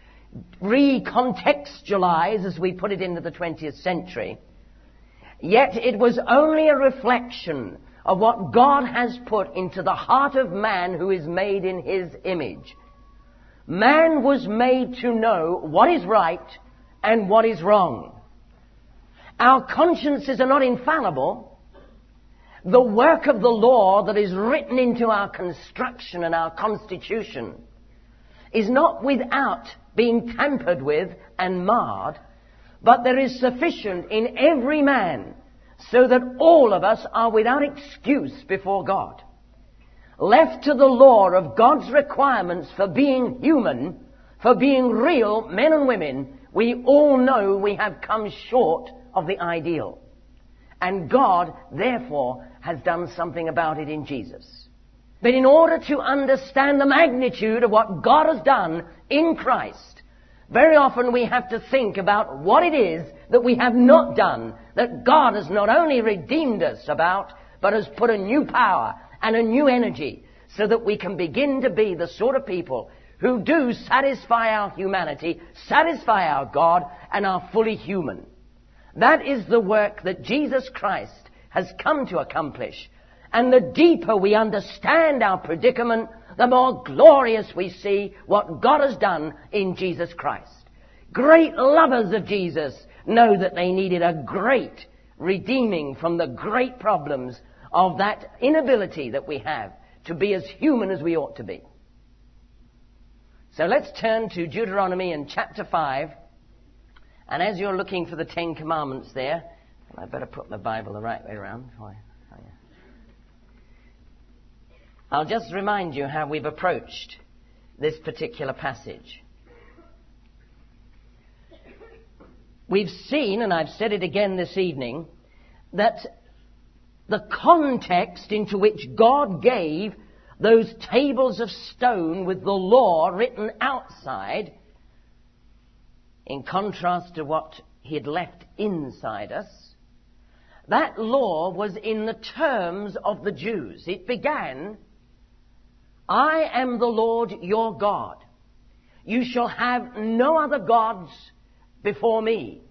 recontextualize as we put it into the twentieth century, yet it was only a reflection of what God has put into the heart of man who is made in his image. Man was made to know what is right and what is wrong. Our consciences are not infallible. The work of the law that is written into our construction and our constitution is not without being tampered with and marred, but there is sufficient in every man so that all of us are without excuse before God. Left to the law of God's requirements for being human, for being real men and women, we all know we have come short of the ideal. And God, therefore, has done something about it in Jesus. But in order to understand the magnitude of what God has done in Christ, very often we have to think about what it is that we have not done, that God has not only redeemed us about, but has put a new power and a new energy so that we can begin to be the sort of people who do satisfy our humanity, satisfy our God, and are fully human. That is the work that Jesus Christ has come to accomplish. And the deeper we understand our predicament, the more glorious we see what God has done in Jesus Christ. Great lovers of Jesus know that they needed a great redeeming from the great problems of that inability that we have to be as human as we ought to be. So let's turn to Deuteronomy in chapter five. And as you're looking for the Ten Commandments there, I better put my Bible the right way around. I'll just remind you how we've approached this particular passage. We've seen, and I've said it again this evening, that the context into which God gave those tables of stone with the law written outside, in contrast to what he had left inside us, that law was in the terms of the Jews. It began, I am the Lord your God. You shall have no other gods before me.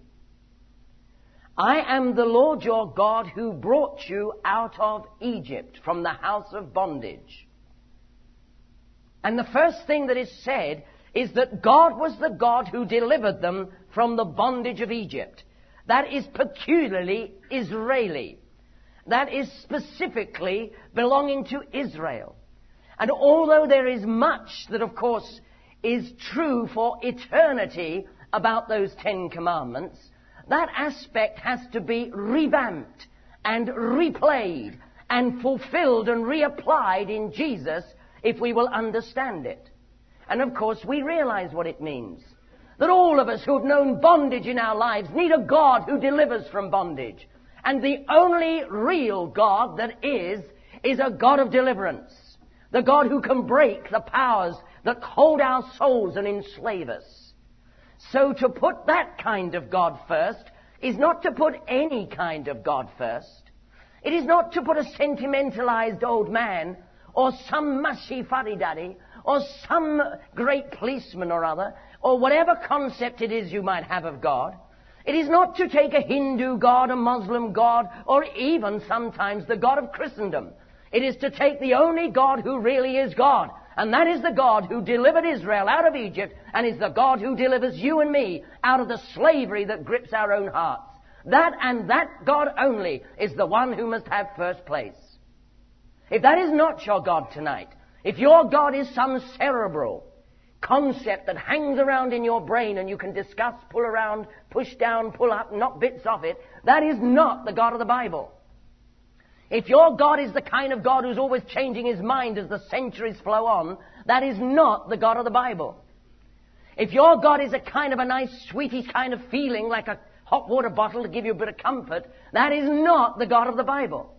I am the Lord your God who brought you out of Egypt from the house of bondage. And the first thing that is said is that God was the God who delivered them from the bondage of Egypt. That is peculiarly Israeli. That is specifically belonging to Israel. And although there is much that, of course, is true for eternity about those Ten Commandments, that aspect has to be revamped and replayed and fulfilled and reapplied in Jesus if we will understand it. And of course, we realize what it means. That all of us who have known bondage in our lives need a God who delivers from bondage. And the only real God that is, is a God of deliverance. The God who can break the powers that hold our souls and enslave us. So to put that kind of God first is not to put any kind of God first. It is not to put a sentimentalized old man or some mushy fuddy-duddy or some great policeman or other or whatever concept it is you might have of God. It is not to take a Hindu God, a Muslim God, or even sometimes the God of Christendom. It is to take the only God who really is God. And that is the God who delivered Israel out of Egypt and is the God who delivers you and me out of the slavery that grips our own hearts. That and that God only is the one who must have first place. If that is not your God tonight, if your God is some cerebral concept that hangs around in your brain and you can discuss, pull around, push down, pull up, knock bits off it, that is not the God of the Bible. If your God is the kind of God who's always changing his mind as the centuries flow on, that is not the God of the Bible. If your God is a kind of a nice, sweetie kind of feeling like a hot water bottle to give you a bit of comfort, that is not the God of the Bible.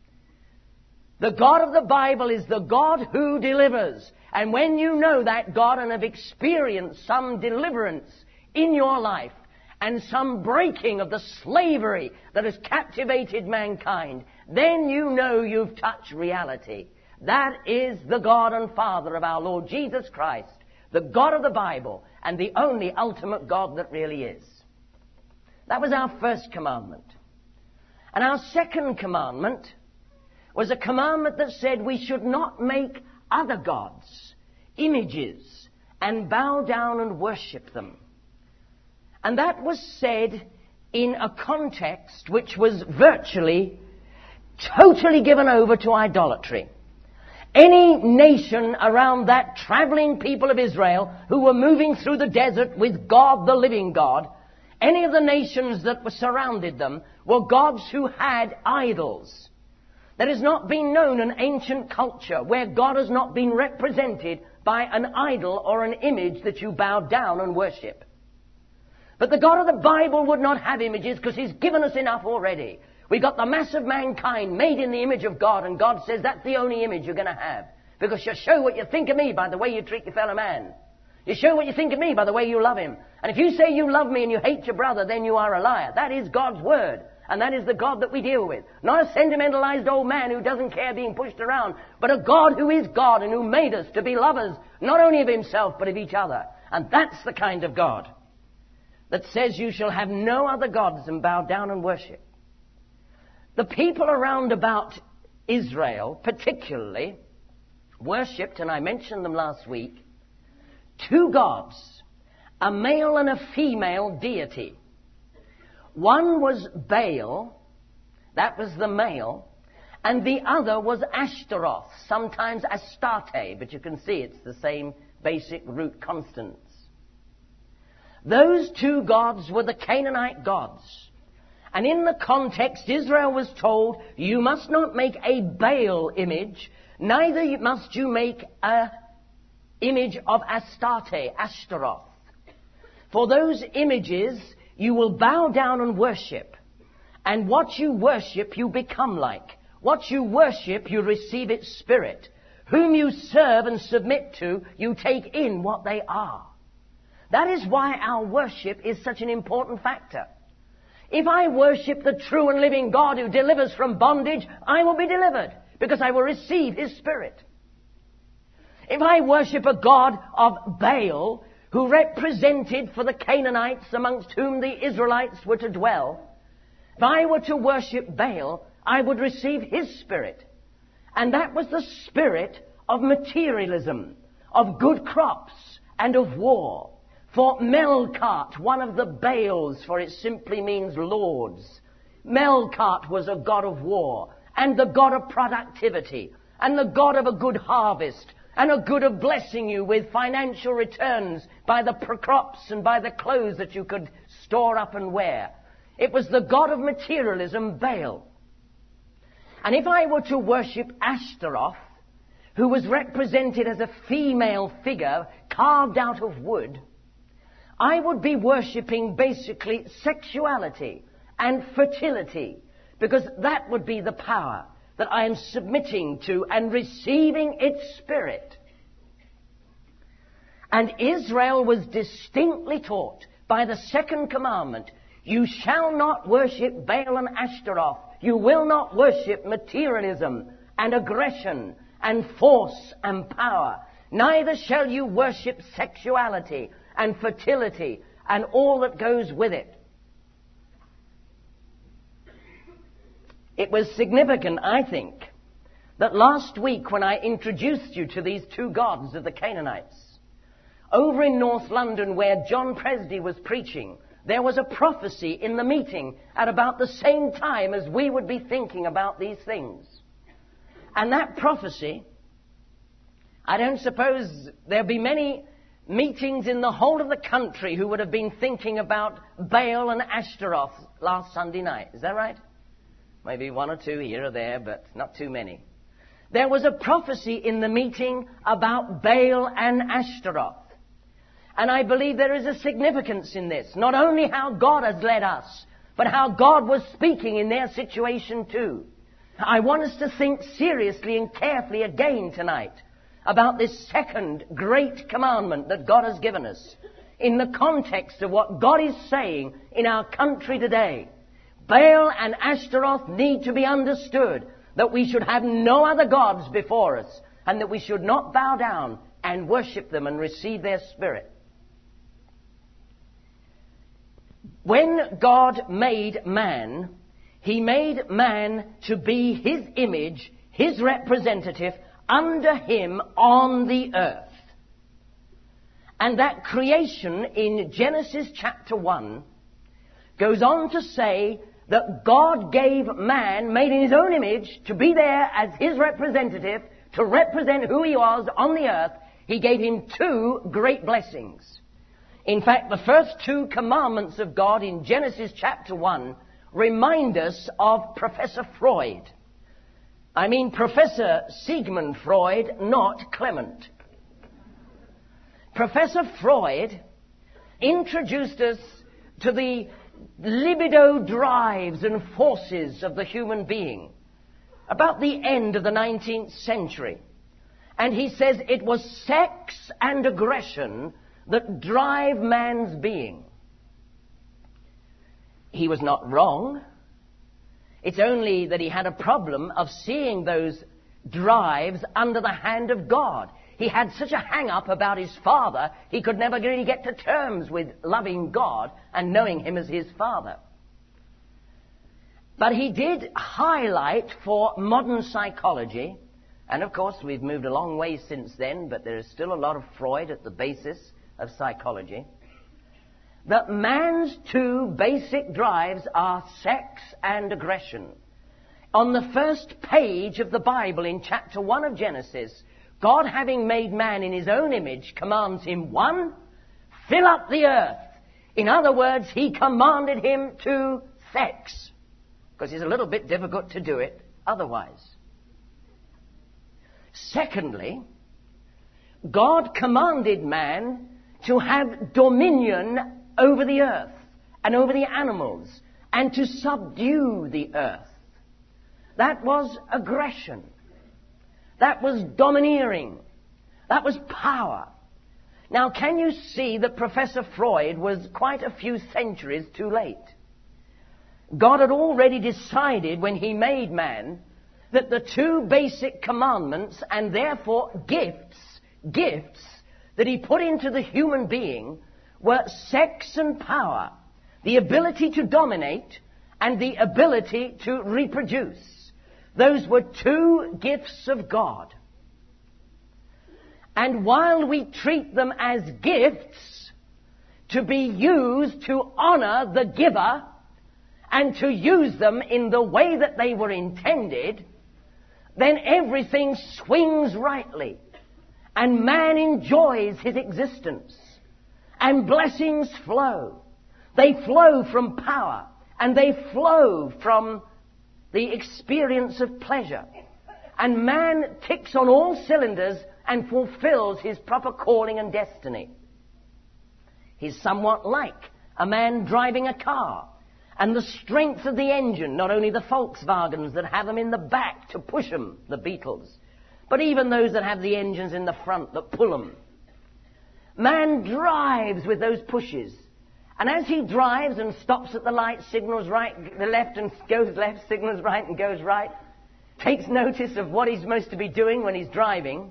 The God of the Bible is the God who delivers. And when you know that God and have experienced some deliverance in your life and some breaking of the slavery that has captivated mankind, then you know you've touched reality. That is the God and Father of our Lord Jesus Christ, the God of the Bible, and the only ultimate God that really is. That was our first commandment. And our second commandment was a commandment that said we should not make other gods, images, and bow down and worship them. And that was said in a context which was virtually, totally given over to idolatry. Any nation around that traveling people of Israel who were moving through the desert with God, the living God, any of the nations that were surrounded them were gods who had idols. There has not been known an ancient culture where God has not been represented by an idol or an image that you bow down and worship. But the God of the Bible would not have images because he's given us enough already. We got the mass of mankind made in the image of God, and God says that's the only image you're going to have. Because you show what you think of me by the way you treat your fellow man. You show what you think of me by the way you love him. And if you say you love me and you hate your brother, then you are a liar. That is God's word. And that is the God that we deal with. Not a sentimentalized old man who doesn't care being pushed around, but a God who is God and who made us to be lovers, not only of himself, but of each other. And that's the kind of God that says you shall have no other gods and bow down and worship. The people around about Israel, particularly, worshipped, and I mentioned them last week, two gods, a male and a female deity. One was Baal, that was the male, and the other was Ashtaroth, sometimes Astarte, but you can see it's the same basic root consonants. Those two gods were the Canaanite gods. And in the context, Israel was told, you must not make a Baal image, neither must you make an image of Astarte, Ashtaroth. For those images you will bow down and worship. And what you worship, you become like. What you worship, you receive its spirit. Whom you serve and submit to, you take in what they are. That is why our worship is such an important factor. If I worship the true and living God who delivers from bondage, I will be delivered because I will receive his spirit. If I worship a God of Baal, who represented for the Canaanites amongst whom the Israelites were to dwell, if I were to worship Baal, I would receive his spirit. And that was the spirit of materialism, of good crops, and of war. For Melkart, one of the Baals, for it simply means lords, Melkart was a god of war, and the god of productivity, and the god of a good harvest, and a good of blessing you with financial returns by the crops and by the clothes that you could store up and wear. It was the god of materialism, Baal. And if I were to worship Ashtaroth, who was represented as a female figure carved out of wood, I would be worshipping basically sexuality and fertility, because that would be the power that I am submitting to and receiving its spirit. And Israel was distinctly taught by the second commandment, you shall not worship Baal and Ashtaroth. You will not worship materialism and aggression and force and power. Neither shall you worship sexuality and fertility and all that goes with it. It was significant, I think, that last week when I introduced you to these two gods of the Canaanites, over in North London where John Presby was preaching, there was a prophecy in the meeting at about the same time as we would be thinking about these things. And that prophecy, I don't suppose there'll be many meetings in the whole of the country who would have been thinking about Baal and Ashtaroth last Sunday night. Is that right? Maybe one or two here or there, but not too many. There was a prophecy in the meeting about Baal and Ashtaroth. And I believe there is a significance in this. Not only how God has led us, but how God was speaking in their situation too. I want us to think seriously and carefully again tonight about this second great commandment that God has given us in the context of what God is saying in our country today. Baal and Ashtaroth need to be understood, that we should have no other gods before us, and that we should not bow down and worship them and receive their spirit. When God made man, He made man to be His image, His representative, under Him on the earth. And that creation in Genesis chapter one goes on to say that God gave man, made in His own image, to be there as His representative, to represent who He was on the earth. He gave him two great blessings. In fact, the first two commandments of God in Genesis chapter one remind us of Professor Freud. I mean Professor Sigmund Freud, not Clement. Professor Freud introduced us to the libido drives and forces of the human being about the end of the nineteenth century. And he says it was sex and aggression that drive man's being. He was not wrong. It's only that he had a problem of seeing those drives under the hand of God. He had such a hang-up about his father, he could never really get to terms with loving God and knowing Him as his Father. But he did highlight for modern psychology, and of course we've moved a long way since then, but there is still a lot of Freud at the basis of psychology, that man's two basic drives are sex and aggression. On the first page of the Bible in chapter one of Genesis, God, having made man in His own image, commands him, one, fill up the earth. In other words, He commanded him to sex, because it's a little bit difficult to do it otherwise. Secondly, God commanded man to have dominion over the earth and over the animals and to subdue the earth. That was aggression. That was domineering. That was power. Now, can you see that Professor Freud was quite a few centuries too late? God had already decided when He made man that the two basic commandments and therefore gifts, gifts that He put into the human being were sex and power, the ability to dominate and the ability to reproduce. Those were two gifts of God. And while we treat them as gifts to be used to honor the giver and to use them in the way that they were intended, then everything swings rightly and man enjoys his existence and blessings flow. They flow from power and they flow from the experience of pleasure. And man ticks on all cylinders and fulfills his proper calling and destiny. He's somewhat like a man driving a car. And the strength of the engine, not only the Volkswagens that have them in the back to push them, the Beetles, but even those that have the engines in the front that pull them. Man drives with those pushes. And as he drives and stops at the light, signals right, the left and goes left, signals right and goes right, takes notice of what he's supposed to be doing when he's driving,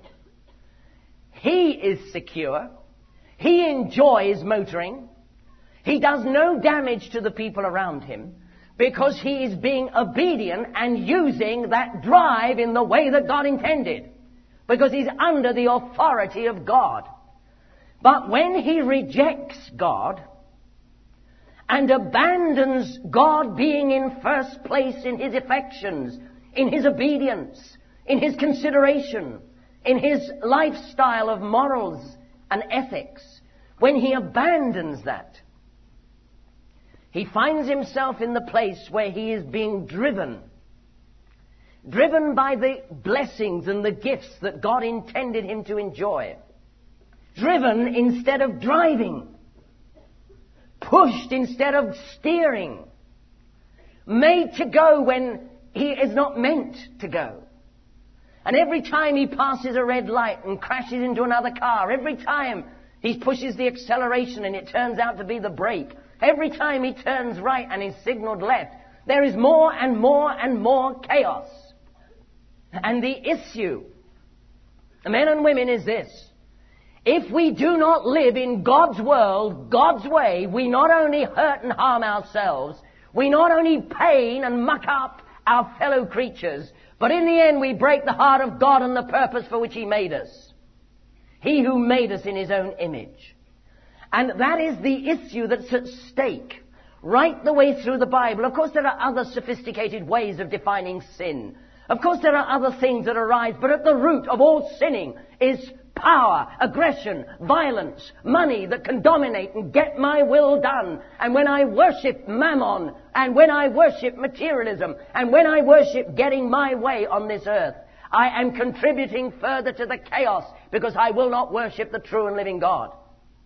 he is secure. He enjoys motoring. He does no damage to the people around him because he is being obedient and using that drive in the way that God intended, because he's under the authority of God. But when he rejects God and abandons God being in first place in his affections, in his obedience, in his consideration, in his lifestyle of morals and ethics, when he abandons that, he finds himself in the place where he is being driven. Driven by the blessings and the gifts that God intended him to enjoy. Driven instead of driving. Pushed instead of steering. Made to go when he is not meant to go. And every time he passes a red light and crashes into another car, every time he pushes the acceleration and it turns out to be the brake, every time he turns right and is signaled left, there is more and more and more chaos. And the issue, men and women, is this. If we do not live in God's world, God's way, we not only hurt and harm ourselves, we not only pain and muck up our fellow creatures, but in the end we break the heart of God and the purpose for which he made us. He who made us in his own image. And that is the issue that's at stake right the way through the Bible. Of course, there are other sophisticated ways of defining sin. Of course, there are other things that arise, but at the root of all sinning is power, aggression, violence, money that can dominate and get my will done. And when I worship mammon, and when I worship materialism, and when I worship getting my way on this earth, I am contributing further to the chaos because I will not worship the true and living God.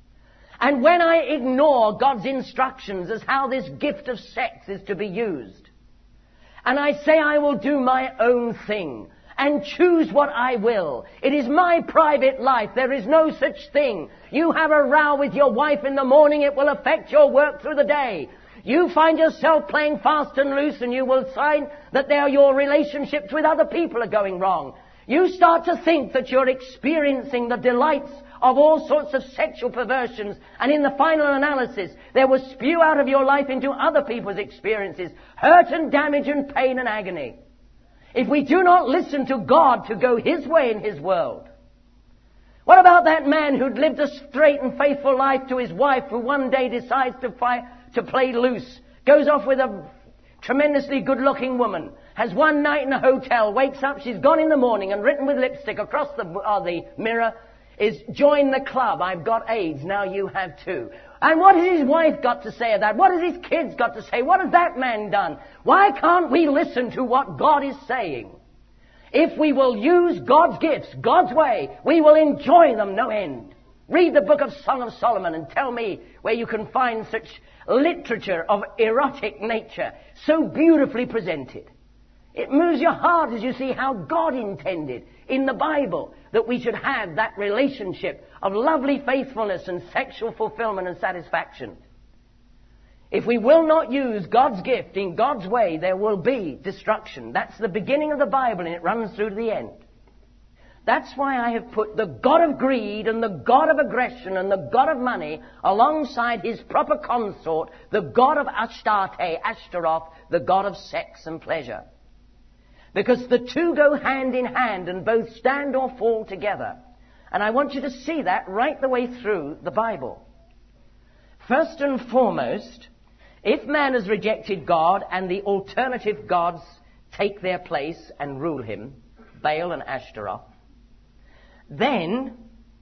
And when I ignore God's instructions as how this gift of sex is to be used, and I say I will do my own thing and choose what I will, it is my private life, there is no such thing. You have a row with your wife in the morning, it will affect your work through the day. You find yourself playing fast and loose, and you will find that there your relationships with other people are going wrong. You start to think that you're experiencing the delights of all sorts of sexual perversions, and in the final analysis, there will spew out of your life into other people's experiences, hurt and damage and pain and agony. If we do not listen to God to go his way in his world. What about that man who'd lived a straight and faithful life to his wife, who one day decides to fight, to play loose, goes off with a tremendously good-looking woman, has one night in a hotel, wakes up, she's gone in the morning, and written with lipstick across the, uh, the mirror is, "Join the club, I've got AIDS, now you have too." And what has his wife got to say of that? What has his kids got to say? What has that man done? Why can't we listen to what God is saying? If we will use God's gifts, God's way, we will enjoy them no end. Read the book of Song of Solomon and tell me where you can find such literature of erotic nature, so beautifully presented. It moves your heart as you see how God intended in the Bible that we should have that relationship of lovely faithfulness and sexual fulfillment and satisfaction. If we will not use God's gift in God's way, there will be destruction. That's the beginning of the Bible, and it runs through to the end. That's why I have put the God of greed and the God of aggression and the God of money alongside his proper consort, the God of Astarte, Ashtaroth, the God of sex and pleasure. Because the two go hand in hand and both stand or fall together. And I want you to see that right the way through the Bible. First and foremost, if man has rejected God and the alternative gods take their place and rule him, Baal and Ashtaroth, then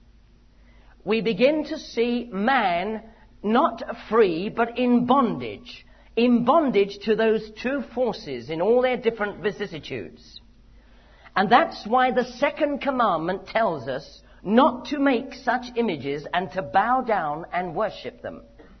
we begin to see man not free but in bondage. In bondage to those two forces in all their different vicissitudes. And that's why the second commandment tells us not to make such images and to bow down and worship them.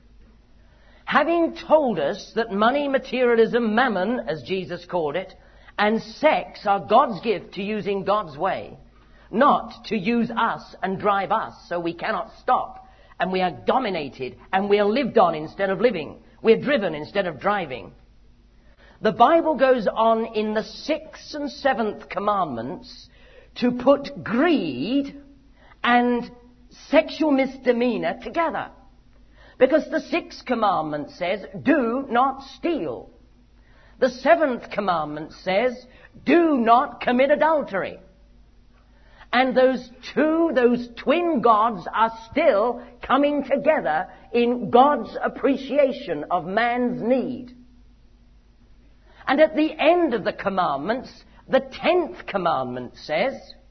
Having told us that money, materialism, mammon, as Jesus called it, and sex are God's gift to use in God's way, not to use us and drive us so we cannot stop and we are dominated, and we are lived on instead of living. We're driven instead of driving. The Bible goes on in the sixth and seventh commandments to put greed and sexual misdemeanor together. Because the sixth commandment says, do not steal. The seventh commandment says, do not commit adultery. And those two, those twin gods are still coming together in God's appreciation of man's need. And at the end of the commandments, the tenth commandment says,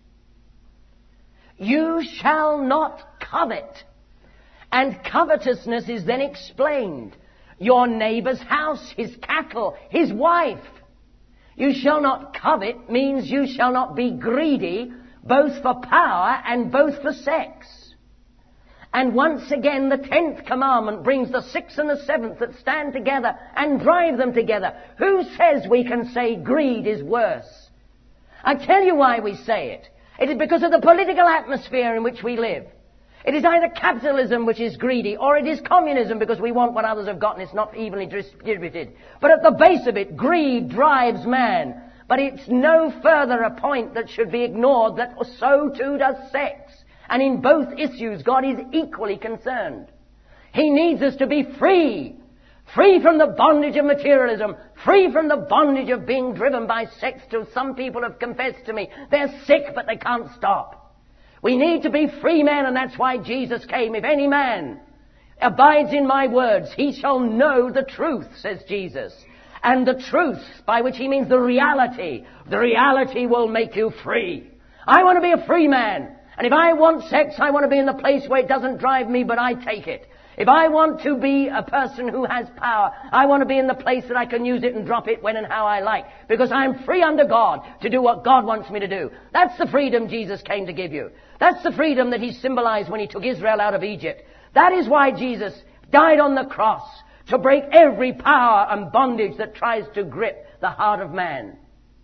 you shall not covet. And covetousness is then explained. Your neighbor's house, his cattle, his wife. You shall not covet means you shall not be greedy, both for power and both for sex. And once again, the tenth commandment brings the sixth and the seventh that stand together and drive them together. Who says we can say greed is worse? I tell you why we say it. It is because of the political atmosphere in which we live. It is either capitalism which is greedy, or it is communism because we want what others have got and it's not evenly distributed. But at the base of it, greed drives man. But it's no further a point that should be ignored that so too does sex. And in both issues, God is equally concerned. He needs us to be free. Free from the bondage of materialism. Free from the bondage of being driven by sex till some people have confessed to me they're sick but they can't stop. We need to be free men, and that's why Jesus came. If any man abides in my words, he shall know the truth, says Jesus. And the truth, by which he means the reality, the reality will make you free. I want to be a free man. And if I want sex, I want to be in the place where it doesn't drive me, but I take it. If I want to be a person who has power, I want to be in the place that I can use it and drop it when and how I like. Because I'm free under God to do what God wants me to do. That's the freedom Jesus came to give you. That's the freedom that he symbolized when he took Israel out of Egypt. That is why Jesus died on the cross, to break every power and bondage that tries to grip the heart of man.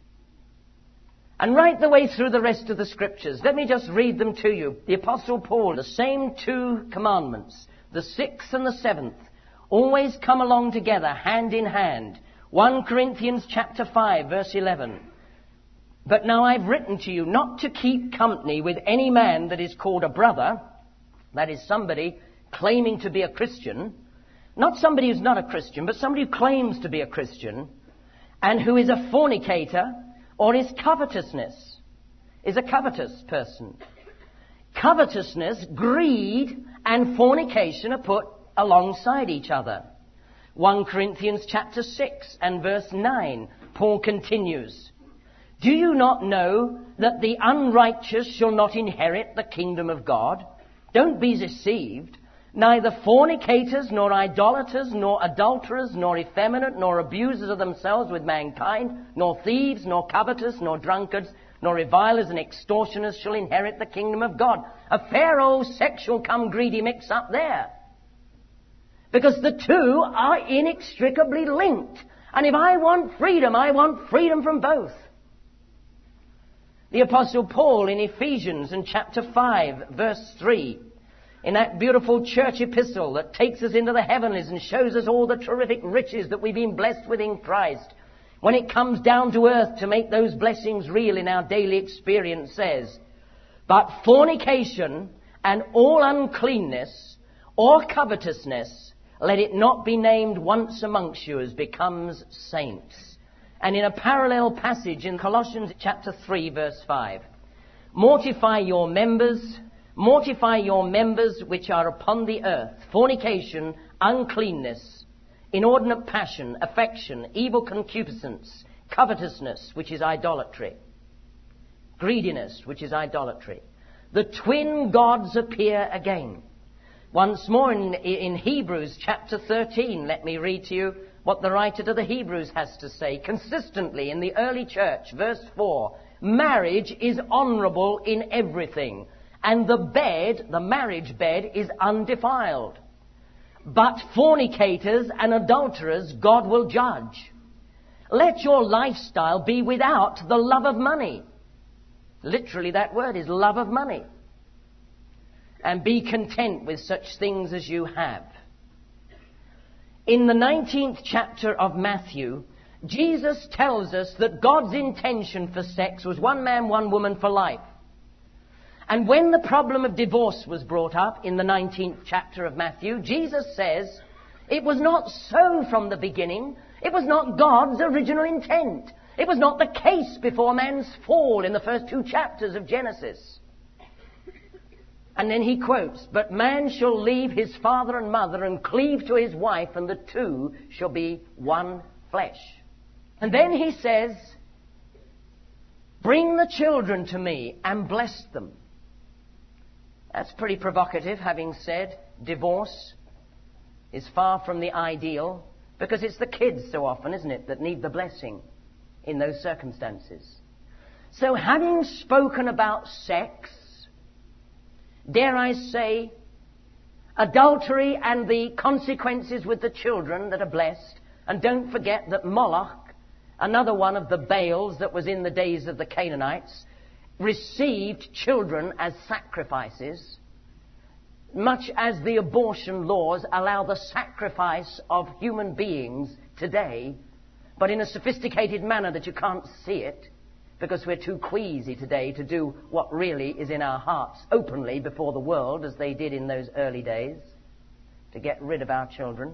And right the way through the rest of the scriptures, let me just read them to you. The Apostle Paul, the same two commandments, the sixth and the seventh, always come along together, hand in hand. First Corinthians chapter five, verse eleven. But now I've written to you not to keep company with any man that is called a brother, that is somebody claiming to be a Christian, not somebody who's not a Christian, but somebody who claims to be a Christian, and who is a fornicator, or is covetousness, is a covetous person. Covetousness, greed, and fornication are put alongside each other. First Corinthians chapter six and verse nine, Paul continues, do you not know that the unrighteous shall not inherit the kingdom of God? Don't be deceived. Neither fornicators, nor idolaters, nor adulterers, nor effeminate, nor abusers of themselves with mankind, nor thieves, nor covetous, nor drunkards, nor revilers and extortioners shall inherit the kingdom of God. A fair old sexual come greedy mix up there. Because the two are inextricably linked. And if I want freedom, I want freedom from both. The Apostle Paul in Ephesians in chapter five, verse three, in that beautiful church epistle that takes us into the heavenlies and shows us all the terrific riches that we've been blessed with in Christ, when it comes down to earth to make those blessings real in our daily experience, says, but fornication and all uncleanness or covetousness, let it not be named once amongst you as becomes saints. And in a parallel passage in Colossians chapter three, verse five, mortify your members, mortify your members which are upon the earth, fornication, uncleanness, inordinate passion, affection, evil concupiscence, covetousness, which is idolatry, greediness, which is idolatry. The twin gods appear again. Once more in, in Hebrews chapter thirteen, let me read to you what the writer to the Hebrews has to say. Consistently in the early church, verse four, marriage is honorable in everything, and the bed, the marriage bed, is undefiled. But fornicators and adulterers God will judge. Let your lifestyle be without the love of money. Literally that word is love of money. and be content with such things as you have. In the nineteenth chapter of Matthew, Jesus tells us that God's intention for sex was one man, one woman for life. And when the problem of divorce was brought up in the nineteenth chapter of Matthew, Jesus says, it was not so from the beginning. It was not God's original intent. It was not the case before man's fall in the first two chapters of Genesis. And then he quotes, but man shall leave his father and mother and cleave to his wife, and the two shall be one flesh. And then he says, bring the children to me and bless them. That's pretty provocative, having said divorce is far from the ideal, because it's the kids so often, isn't it, that need the blessing in those circumstances. So having spoken about sex, dare I say, adultery and the consequences with the children that are blessed, and don't forget that Moloch, another one of the Baals that was in the days of the Canaanites, received children as sacrifices, much as the abortion laws allow the sacrifice of human beings today, but in a sophisticated manner that you can't see it, because we're too queasy today to do what really is in our hearts openly before the world, as they did in those early days, to get rid of our children.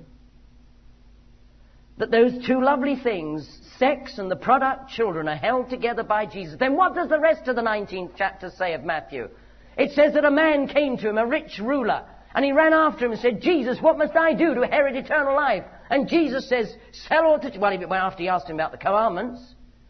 That those two lovely things, sex and the product children, are held together by Jesus. Then what does the rest of the nineteenth chapter say of Matthew? It says that a man came to him, a rich ruler, and he ran after him and said, Jesus, what must I do to inherit eternal life? And Jesus says, sell all to... Well, he went after he asked him about the commandments,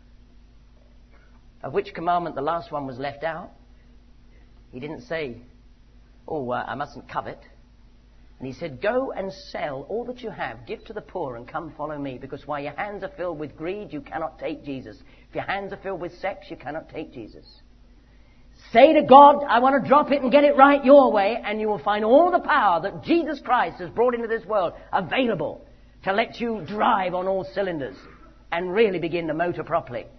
of which commandment the last one was left out. He didn't say, oh, uh, I mustn't covet. And he said, go and sell all that you have, give to the poor, and come follow me, because while your hands are filled with greed, you cannot take Jesus. If your hands are filled with sex, you cannot take Jesus. Say to God, I want to drop it and get it right your way, and you will find all the power that Jesus Christ has brought into this world available to let you drive on all cylinders and really begin to motor properly.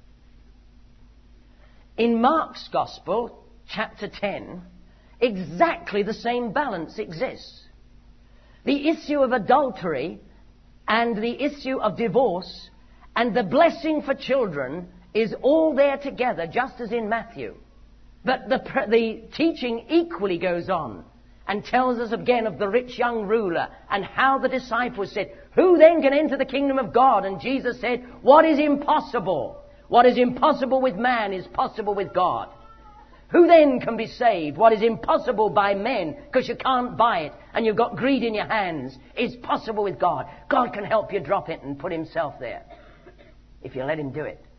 In Mark's Gospel, chapter ten, exactly the same balance exists. The issue of adultery and the issue of divorce and the blessing for children is all there together, just as in Matthew. But the, the teaching equally goes on and tells us again of the rich young ruler and how the disciples said, who then can enter the kingdom of God? And Jesus said, what is impossible? What is impossible with man is possible with God. Who then can be saved? What is impossible by men, because you can't buy it and you've got greed in your hands, is possible with God. God can help you drop it and put himself there, if you let him do it.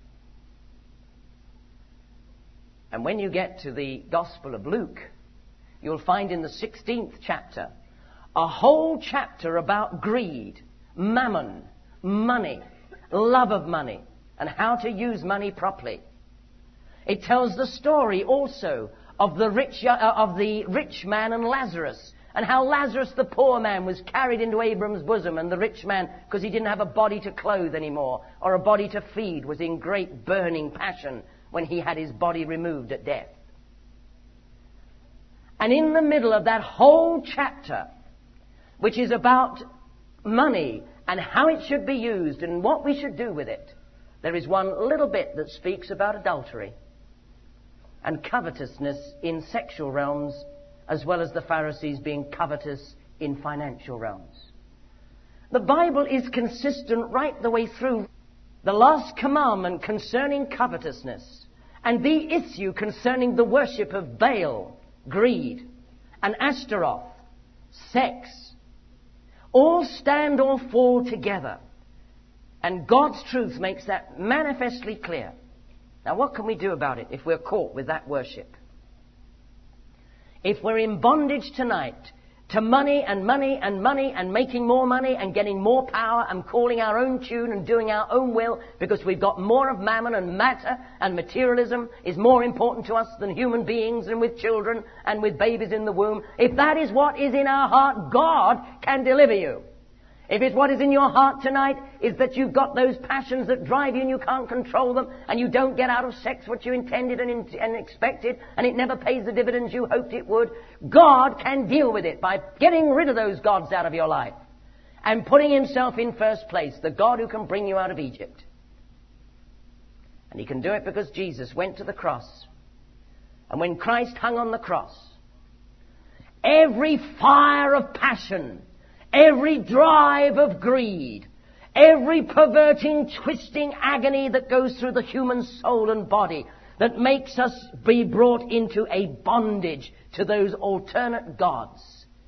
And when you get to the Gospel of Luke, you'll find in the sixteenth chapter a whole chapter about greed, mammon, money, love of money, and how to use money properly. It tells the story also of the rich, uh, of the rich man and Lazarus, and how Lazarus, the poor man, was carried into Abraham's bosom, and the rich man, because he didn't have a body to clothe anymore, or a body to feed, was in great burning passion when he had his body removed at death. And in the middle of that whole chapter, which is about money and how it should be used and what we should do with it, there is one little bit that speaks about adultery and covetousness in sexual realms, as well as the Pharisees being covetous in financial realms. The Bible is consistent right the way through. The last commandment concerning covetousness and the issue concerning the worship of Baal, greed, and Ashtaroth, sex, all stand or fall together. And God's truth makes that manifestly clear. Now, what can we do about it if we're caught with that worship? If we're in bondage tonight to money and money and money and making more money and getting more power and calling our own tune and doing our own will because we've got more of mammon and matter and materialism is more important to us than human beings and with children and with babies in the womb, if that is what is in our heart, God can deliver you. If it's what is in your heart tonight is that you've got those passions that drive you and you can't control them, and you don't get out of sex what you intended and, in, and expected, and it never pays the dividends you hoped it would, God can deal with it by getting rid of those gods out of your life and putting himself in first place, the God who can bring you out of Egypt. And he can do it because Jesus went to the cross. And when Christ hung on the cross, every fire of passion, every drive of greed, every perverting, twisting agony that goes through the human soul and body that makes us be brought into a bondage to those alternate gods,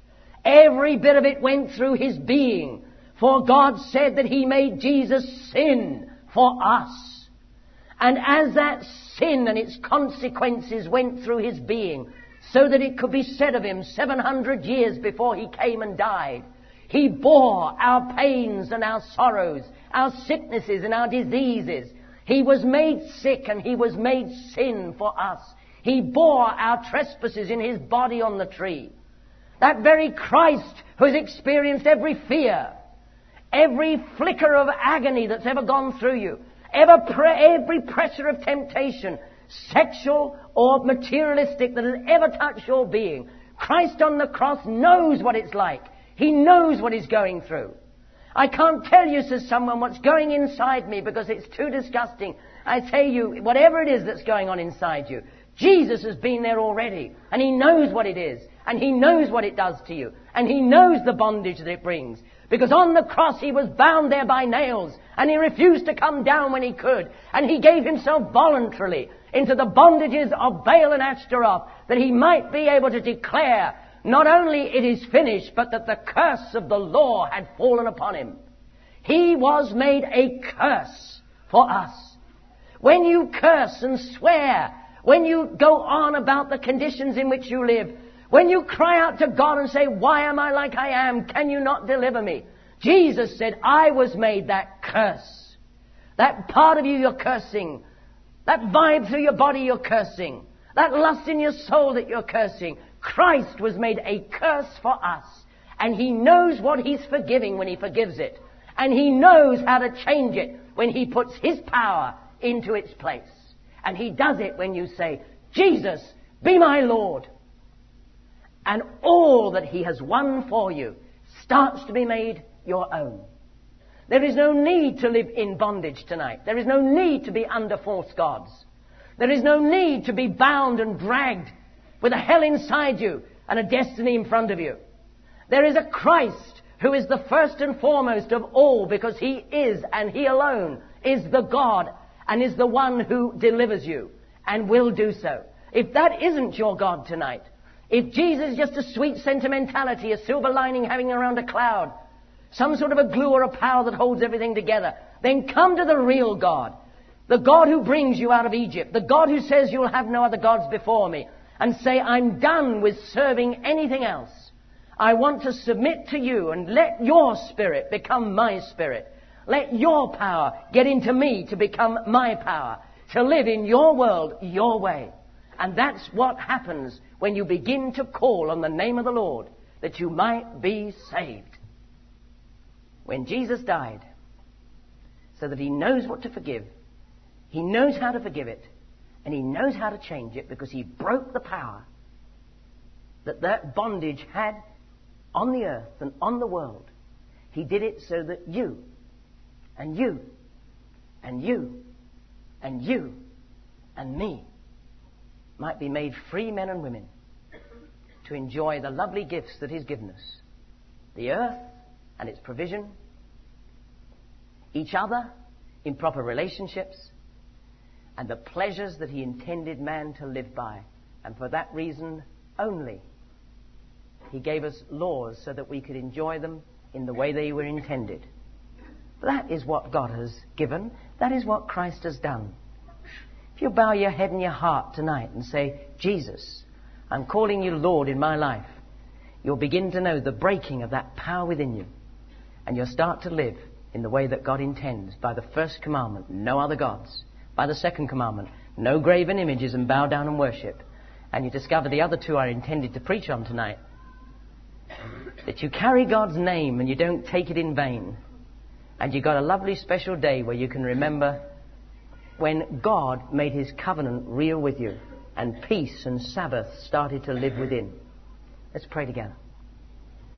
every bit of it went through his being. For God said that he made Jesus sin for us. And as that sin and its consequences went through his being, so that it could be said of him seven hundred years before he came and died, he bore our pains and our sorrows, our sicknesses and our diseases. He was made sick and he was made sin for us. He bore our trespasses in his body on the tree. That very Christ who has experienced every fear, every flicker of agony that's ever gone through you, ever pre- every pressure of temptation, sexual or materialistic, that has ever touched your being, Christ on the cross knows what it's like. He knows what he's going through. I can't tell you, says someone, what's going inside me because it's too disgusting. I tell you, whatever it is that's going on inside you, Jesus has been there already, and he knows what it is, and he knows what it does to you, and he knows the bondage that it brings. Because on the cross he was bound there by nails, and he refused to come down when he could, and he gave himself voluntarily into the bondages of Baal and Ashtaroth, that he might be able to declare not only it is finished, but that the curse of the law had fallen upon him. He was made a curse for us. When you curse and swear, when you go on about the conditions in which you live, when you cry out to God and say, why am I like I am? Can you not deliver me? Jesus said, I was made that curse. That part of you you're cursing. That vibe through your body you're cursing. That lust in your soul that you're cursing. Christ was made a curse for us. And he knows what he's forgiving when he forgives it. And he knows how to change it when he puts his power into its place. And he does it when you say, Jesus, be my Lord. And all that he has won for you starts to be made your own. There is no need to live in bondage tonight. There is no need to be under false gods. There is no need to be bound and dragged with a hell inside you and a destiny in front of you. There is a Christ who is the first and foremost of all, because he is, and he alone is the God and is the one who delivers you and will do so. If that isn't your God tonight, if Jesus is just a sweet sentimentality, a silver lining hanging around a cloud, some sort of a glue or a power that holds everything together, then come to the real God, the God who brings you out of Egypt, the God who says you'll have no other gods before me, and say, I'm done with serving anything else. I want to submit to you and let your spirit become my spirit. Let your power get into me to become my power, to live in your world your way. And that's what happens when you begin to call on the name of the Lord, that you might be saved. When Jesus died, so that he knows what to forgive, he knows how to forgive it, and he knows how to change it, because he broke the power that that bondage had on the earth and on the world. He did it so that you, and you, and you, and you, and me might be made free men and women to enjoy the lovely gifts that he's given us. The earth and its provision, each other in proper relationships, and the pleasures that he intended man to live by. And for that reason only, he gave us laws so that we could enjoy them in the way they were intended. That is what God has given. That is what Christ has done. If you bow your head and your heart tonight and say, Jesus, I'm calling you Lord in my life, you'll begin to know the breaking of that power within you. And you'll start to live in the way that God intends. By the first commandment, no other gods. By the second commandment, no graven images and bow down and worship. And you discover the other two are intended to preach on tonight. that you carry God's name and you don't take it in vain. And you've got a lovely special day where you can remember when God made his covenant real with you and peace and Sabbath started to live within. Let's pray together.